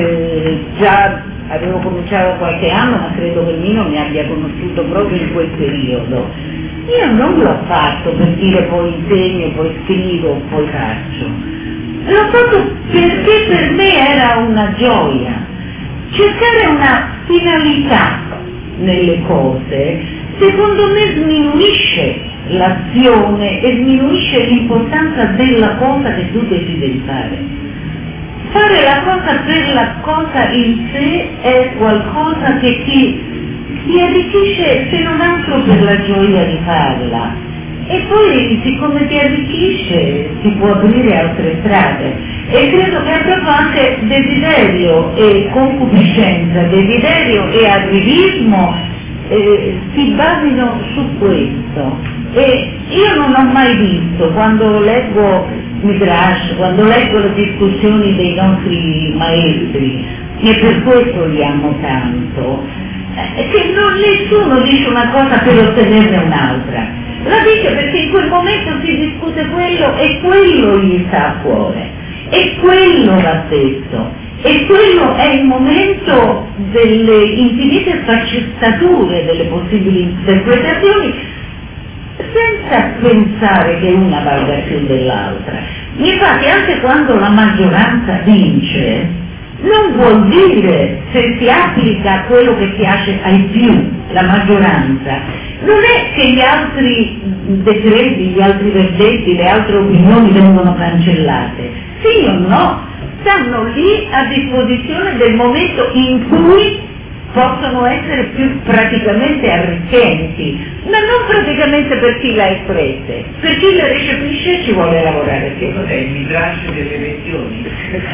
già avevo cominciato qualche anno, ma credo che Nino mi abbia conosciuto proprio in quel periodo. Io non l'ho fatto per dire poi insegno, poi scrivo, poi faccio. L'ho fatto perché per me era una gioia. Cercare una finalità nelle cose, secondo me sminuisce l'azione e sminuisce l'importanza della cosa che tu desideri fare. Fare la cosa per la cosa in sé è qualcosa che ti arricchisce, se non altro per la gioia di farla. E poi, siccome ti arricchisce, ti può aprire altre strade. E credo che proprio anche desiderio e concupiscenza, desiderio e arrivismo si basino su questo. E io non ho mai visto, quando leggo Midrash, quando leggo le discussioni dei nostri maestri, e per questo li amo tanto, che nessuno dice una cosa per ottenerne un'altra. La dice perché in quel momento si discute quello e quello gli sta a cuore, e quello va detto, e quello è il momento delle infinite sfaccettature delle possibili interpretazioni, senza pensare che una valga più dell'altra. Infatti anche quando la maggioranza vince, non vuol dire, se si applica a quello che piace ai più, la maggioranza, non è che gli altri decreti, gli altri verdetti, le altre opinioni vengono cancellate. Sì o no, stanno lì a disposizione del momento in cui possono essere più praticamente arricchenti, ma non praticamente per chi l'ha espresse, per chi le recepisce ci vuole lavorare più. Cos'è il midrash delle elezioni?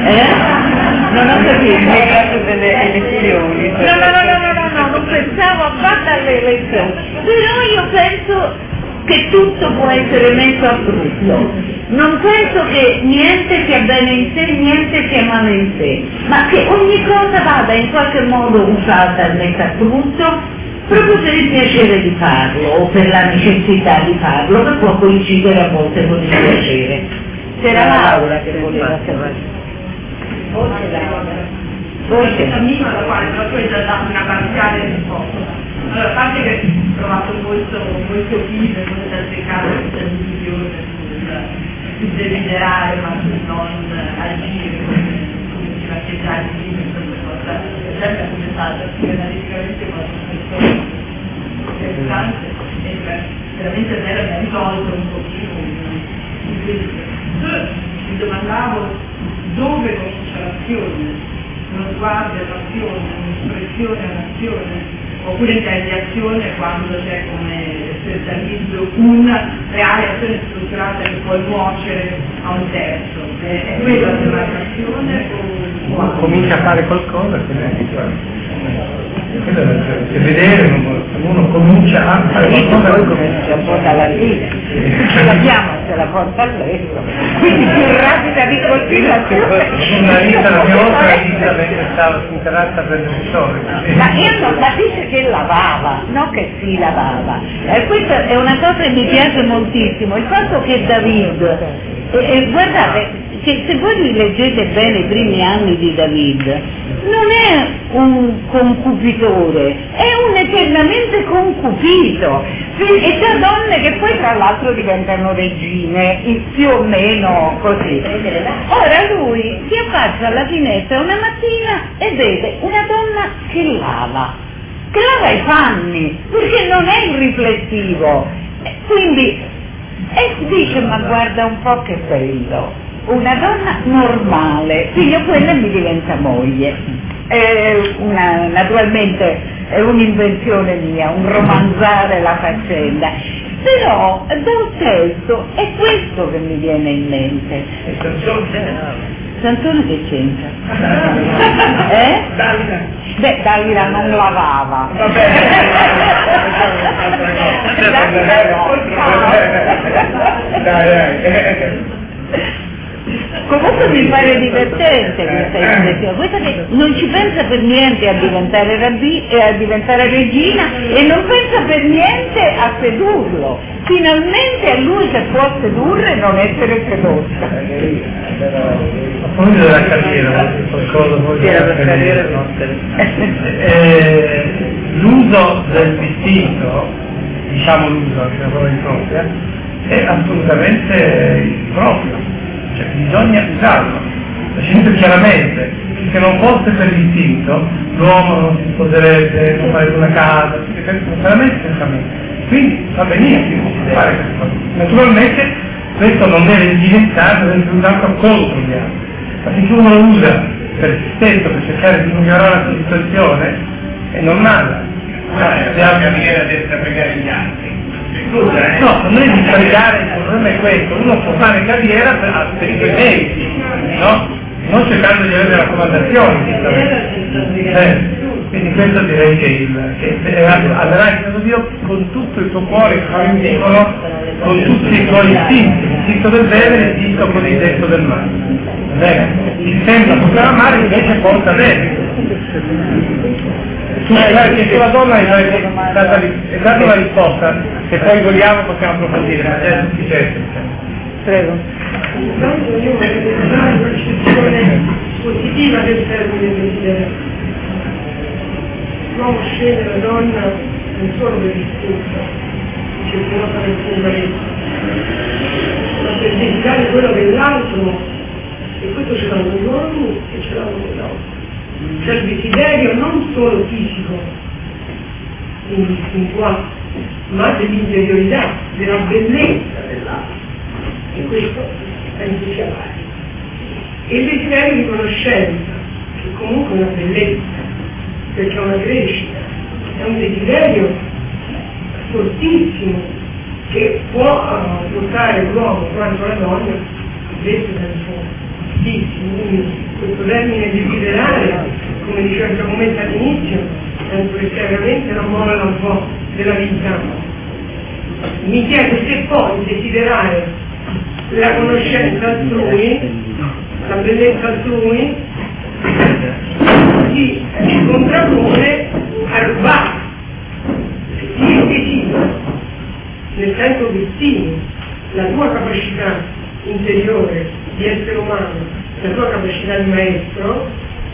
Non ho capito. Il midrash delle elezioni. No, non pensavo affatto alle elezioni, però io penso che tutto può essere messo a frutto. Non penso che niente sia bene in sé, niente sia male in sé, ma che ogni cosa vada in qualche modo usata e messa a frutto proprio per il piacere di farlo o per la necessità di farlo, che può coincidere a volte con il piacere. C'era Laura che voleva sapere. Forse cammino alla quale proprio è già dato una parziale risposta. Allora, a parte che ho trovato molto vivo, molte altre case di televisione desiderare ma non agire come si faceva già all'inizio, questa sempre cominciata analiticamente molto interessante e veramente bella, mi ha risolto un pochino in questo. Mi domandavo dove comincia l'azione, uno sguardo all'azione, un'espressione all'azione, oppure interdiazione quando c'è, come specializzo, una reale azione strutturata che può nuocere a un terzo. È quella la demarcazione o comincia a fare qualcosa che vedere, uno comincia a fare qualcosa, poi comincia un po' dalla fine, ce l'abbiamo se la porta all'estero, quindi più rapida di continuazione. una vita, la mia volta vita mentre stava interrata per il sole. Ma io non capisco che lavava, non che si lavava. Questa è una cosa che mi piace moltissimo, il fatto che David, guardate, che se voi leggete bene i primi anni di David, non è un concupitore, è un eternamente concupito, e c'è donne che poi tra l'altro diventano regine, più o meno così. Ora lui si affaccia alla finestra una mattina e vede una donna che lava i panni, perché non è il riflettivo, quindi dice: ma guarda un po' che bello, una donna normale, figlio, quella mi diventa moglie. Naturalmente è un'invenzione mia, un romanzare la faccenda, però dal testo è questo che mi viene in mente. Sansone che c'entra? Beh, Dalila non lavava. Comunque mi pare divertente questa espressione, questa che non ci pensa per niente a diventare a diventare regina e non pensa per niente a sedurlo. Finalmente è lui che può sedurre e non essere sedotta. Poi della carriera, qualcosa l'uso del vestito, diciamo l'uso anche la parola impropria, è assolutamente improprio. Cioè, bisogna usarlo, dicendo chiaramente che se non fosse per l'istinto l'uomo non si sposerebbe, non farebbe una casa, veramente sensamente. Quindi va benissimo fare queste cose. Naturalmente questo non deve diventare, deve essere usato contro gli altri, ma se uno lo usa per se stesso, per cercare di migliorare la sua situazione, è normale. Carriera senza pregare gli altri. No, non è di pregare, il problema è questo, uno può fare carriera per i suoi meriti, no? Non cercando di avere raccomandazioni. Quindi questo direi che aderai a Dio con tutto il tuo cuore, con tutti i tuoi istinti, l'istinto del bene e l'istinto cosiddetto del male. Ti sembra poter amare, invece porta bene. Che sulla donna è data la risposta, se poi vogliamo possiamo approfondire, ma è sufficiente. Prego. Intanto io ho una percezione positiva del termine desiderio. L'uomo scende la donna non solo per istinto, c'è una nota del fondamentale, ma per desiderare quello dell'altro, e questo ce l'hanno gli uomini e ce l'hanno le donne. C'è il desiderio non solo fisico, quindi istintuale, ma dell'interiorità, della bellezza dell'altro, e questo penso sia valido. E il desiderio di conoscenza, che comunque è una bellezza, perché è una crescita, è un desiderio fortissimo che può portare l'uomo quanto la donna a detto del fondo. Quindi questo termine desiderare, come diceva il documento all'inizio, penso che sia veramente una molla un po' della vita. Mi chiedo se poi desiderare la conoscenza altrui, la bellezza altrui, si contrappone a rubare. Io desidero, nel senso che stimi la tua capacità interiore di essere umano, la tua capacità di maestro,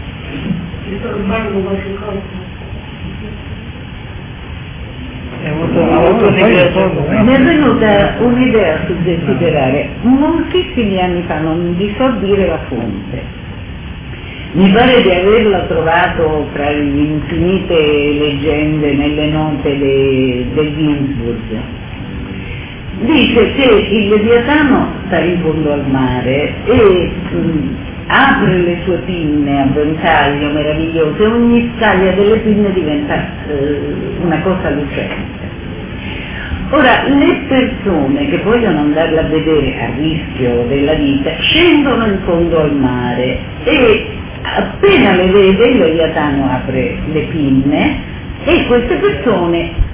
ti sto rubando qualche cosa. È molto Mi è venuta un'idea sul desiderare moltissimi anni fa, non vi so dire la fonte. Mi pare di averla trovato tra le infinite leggende nelle note del Ginsburg. Dice che il Leviatano sta in fondo al mare e apre le sue pinne a ventaglio meraviglioso e ogni scaglia delle pinne diventa una cosa lucente. Ora, le persone che vogliono andarla a vedere a rischio della vita scendono in fondo al mare e appena le vede il Leviatano apre le pinne e queste persone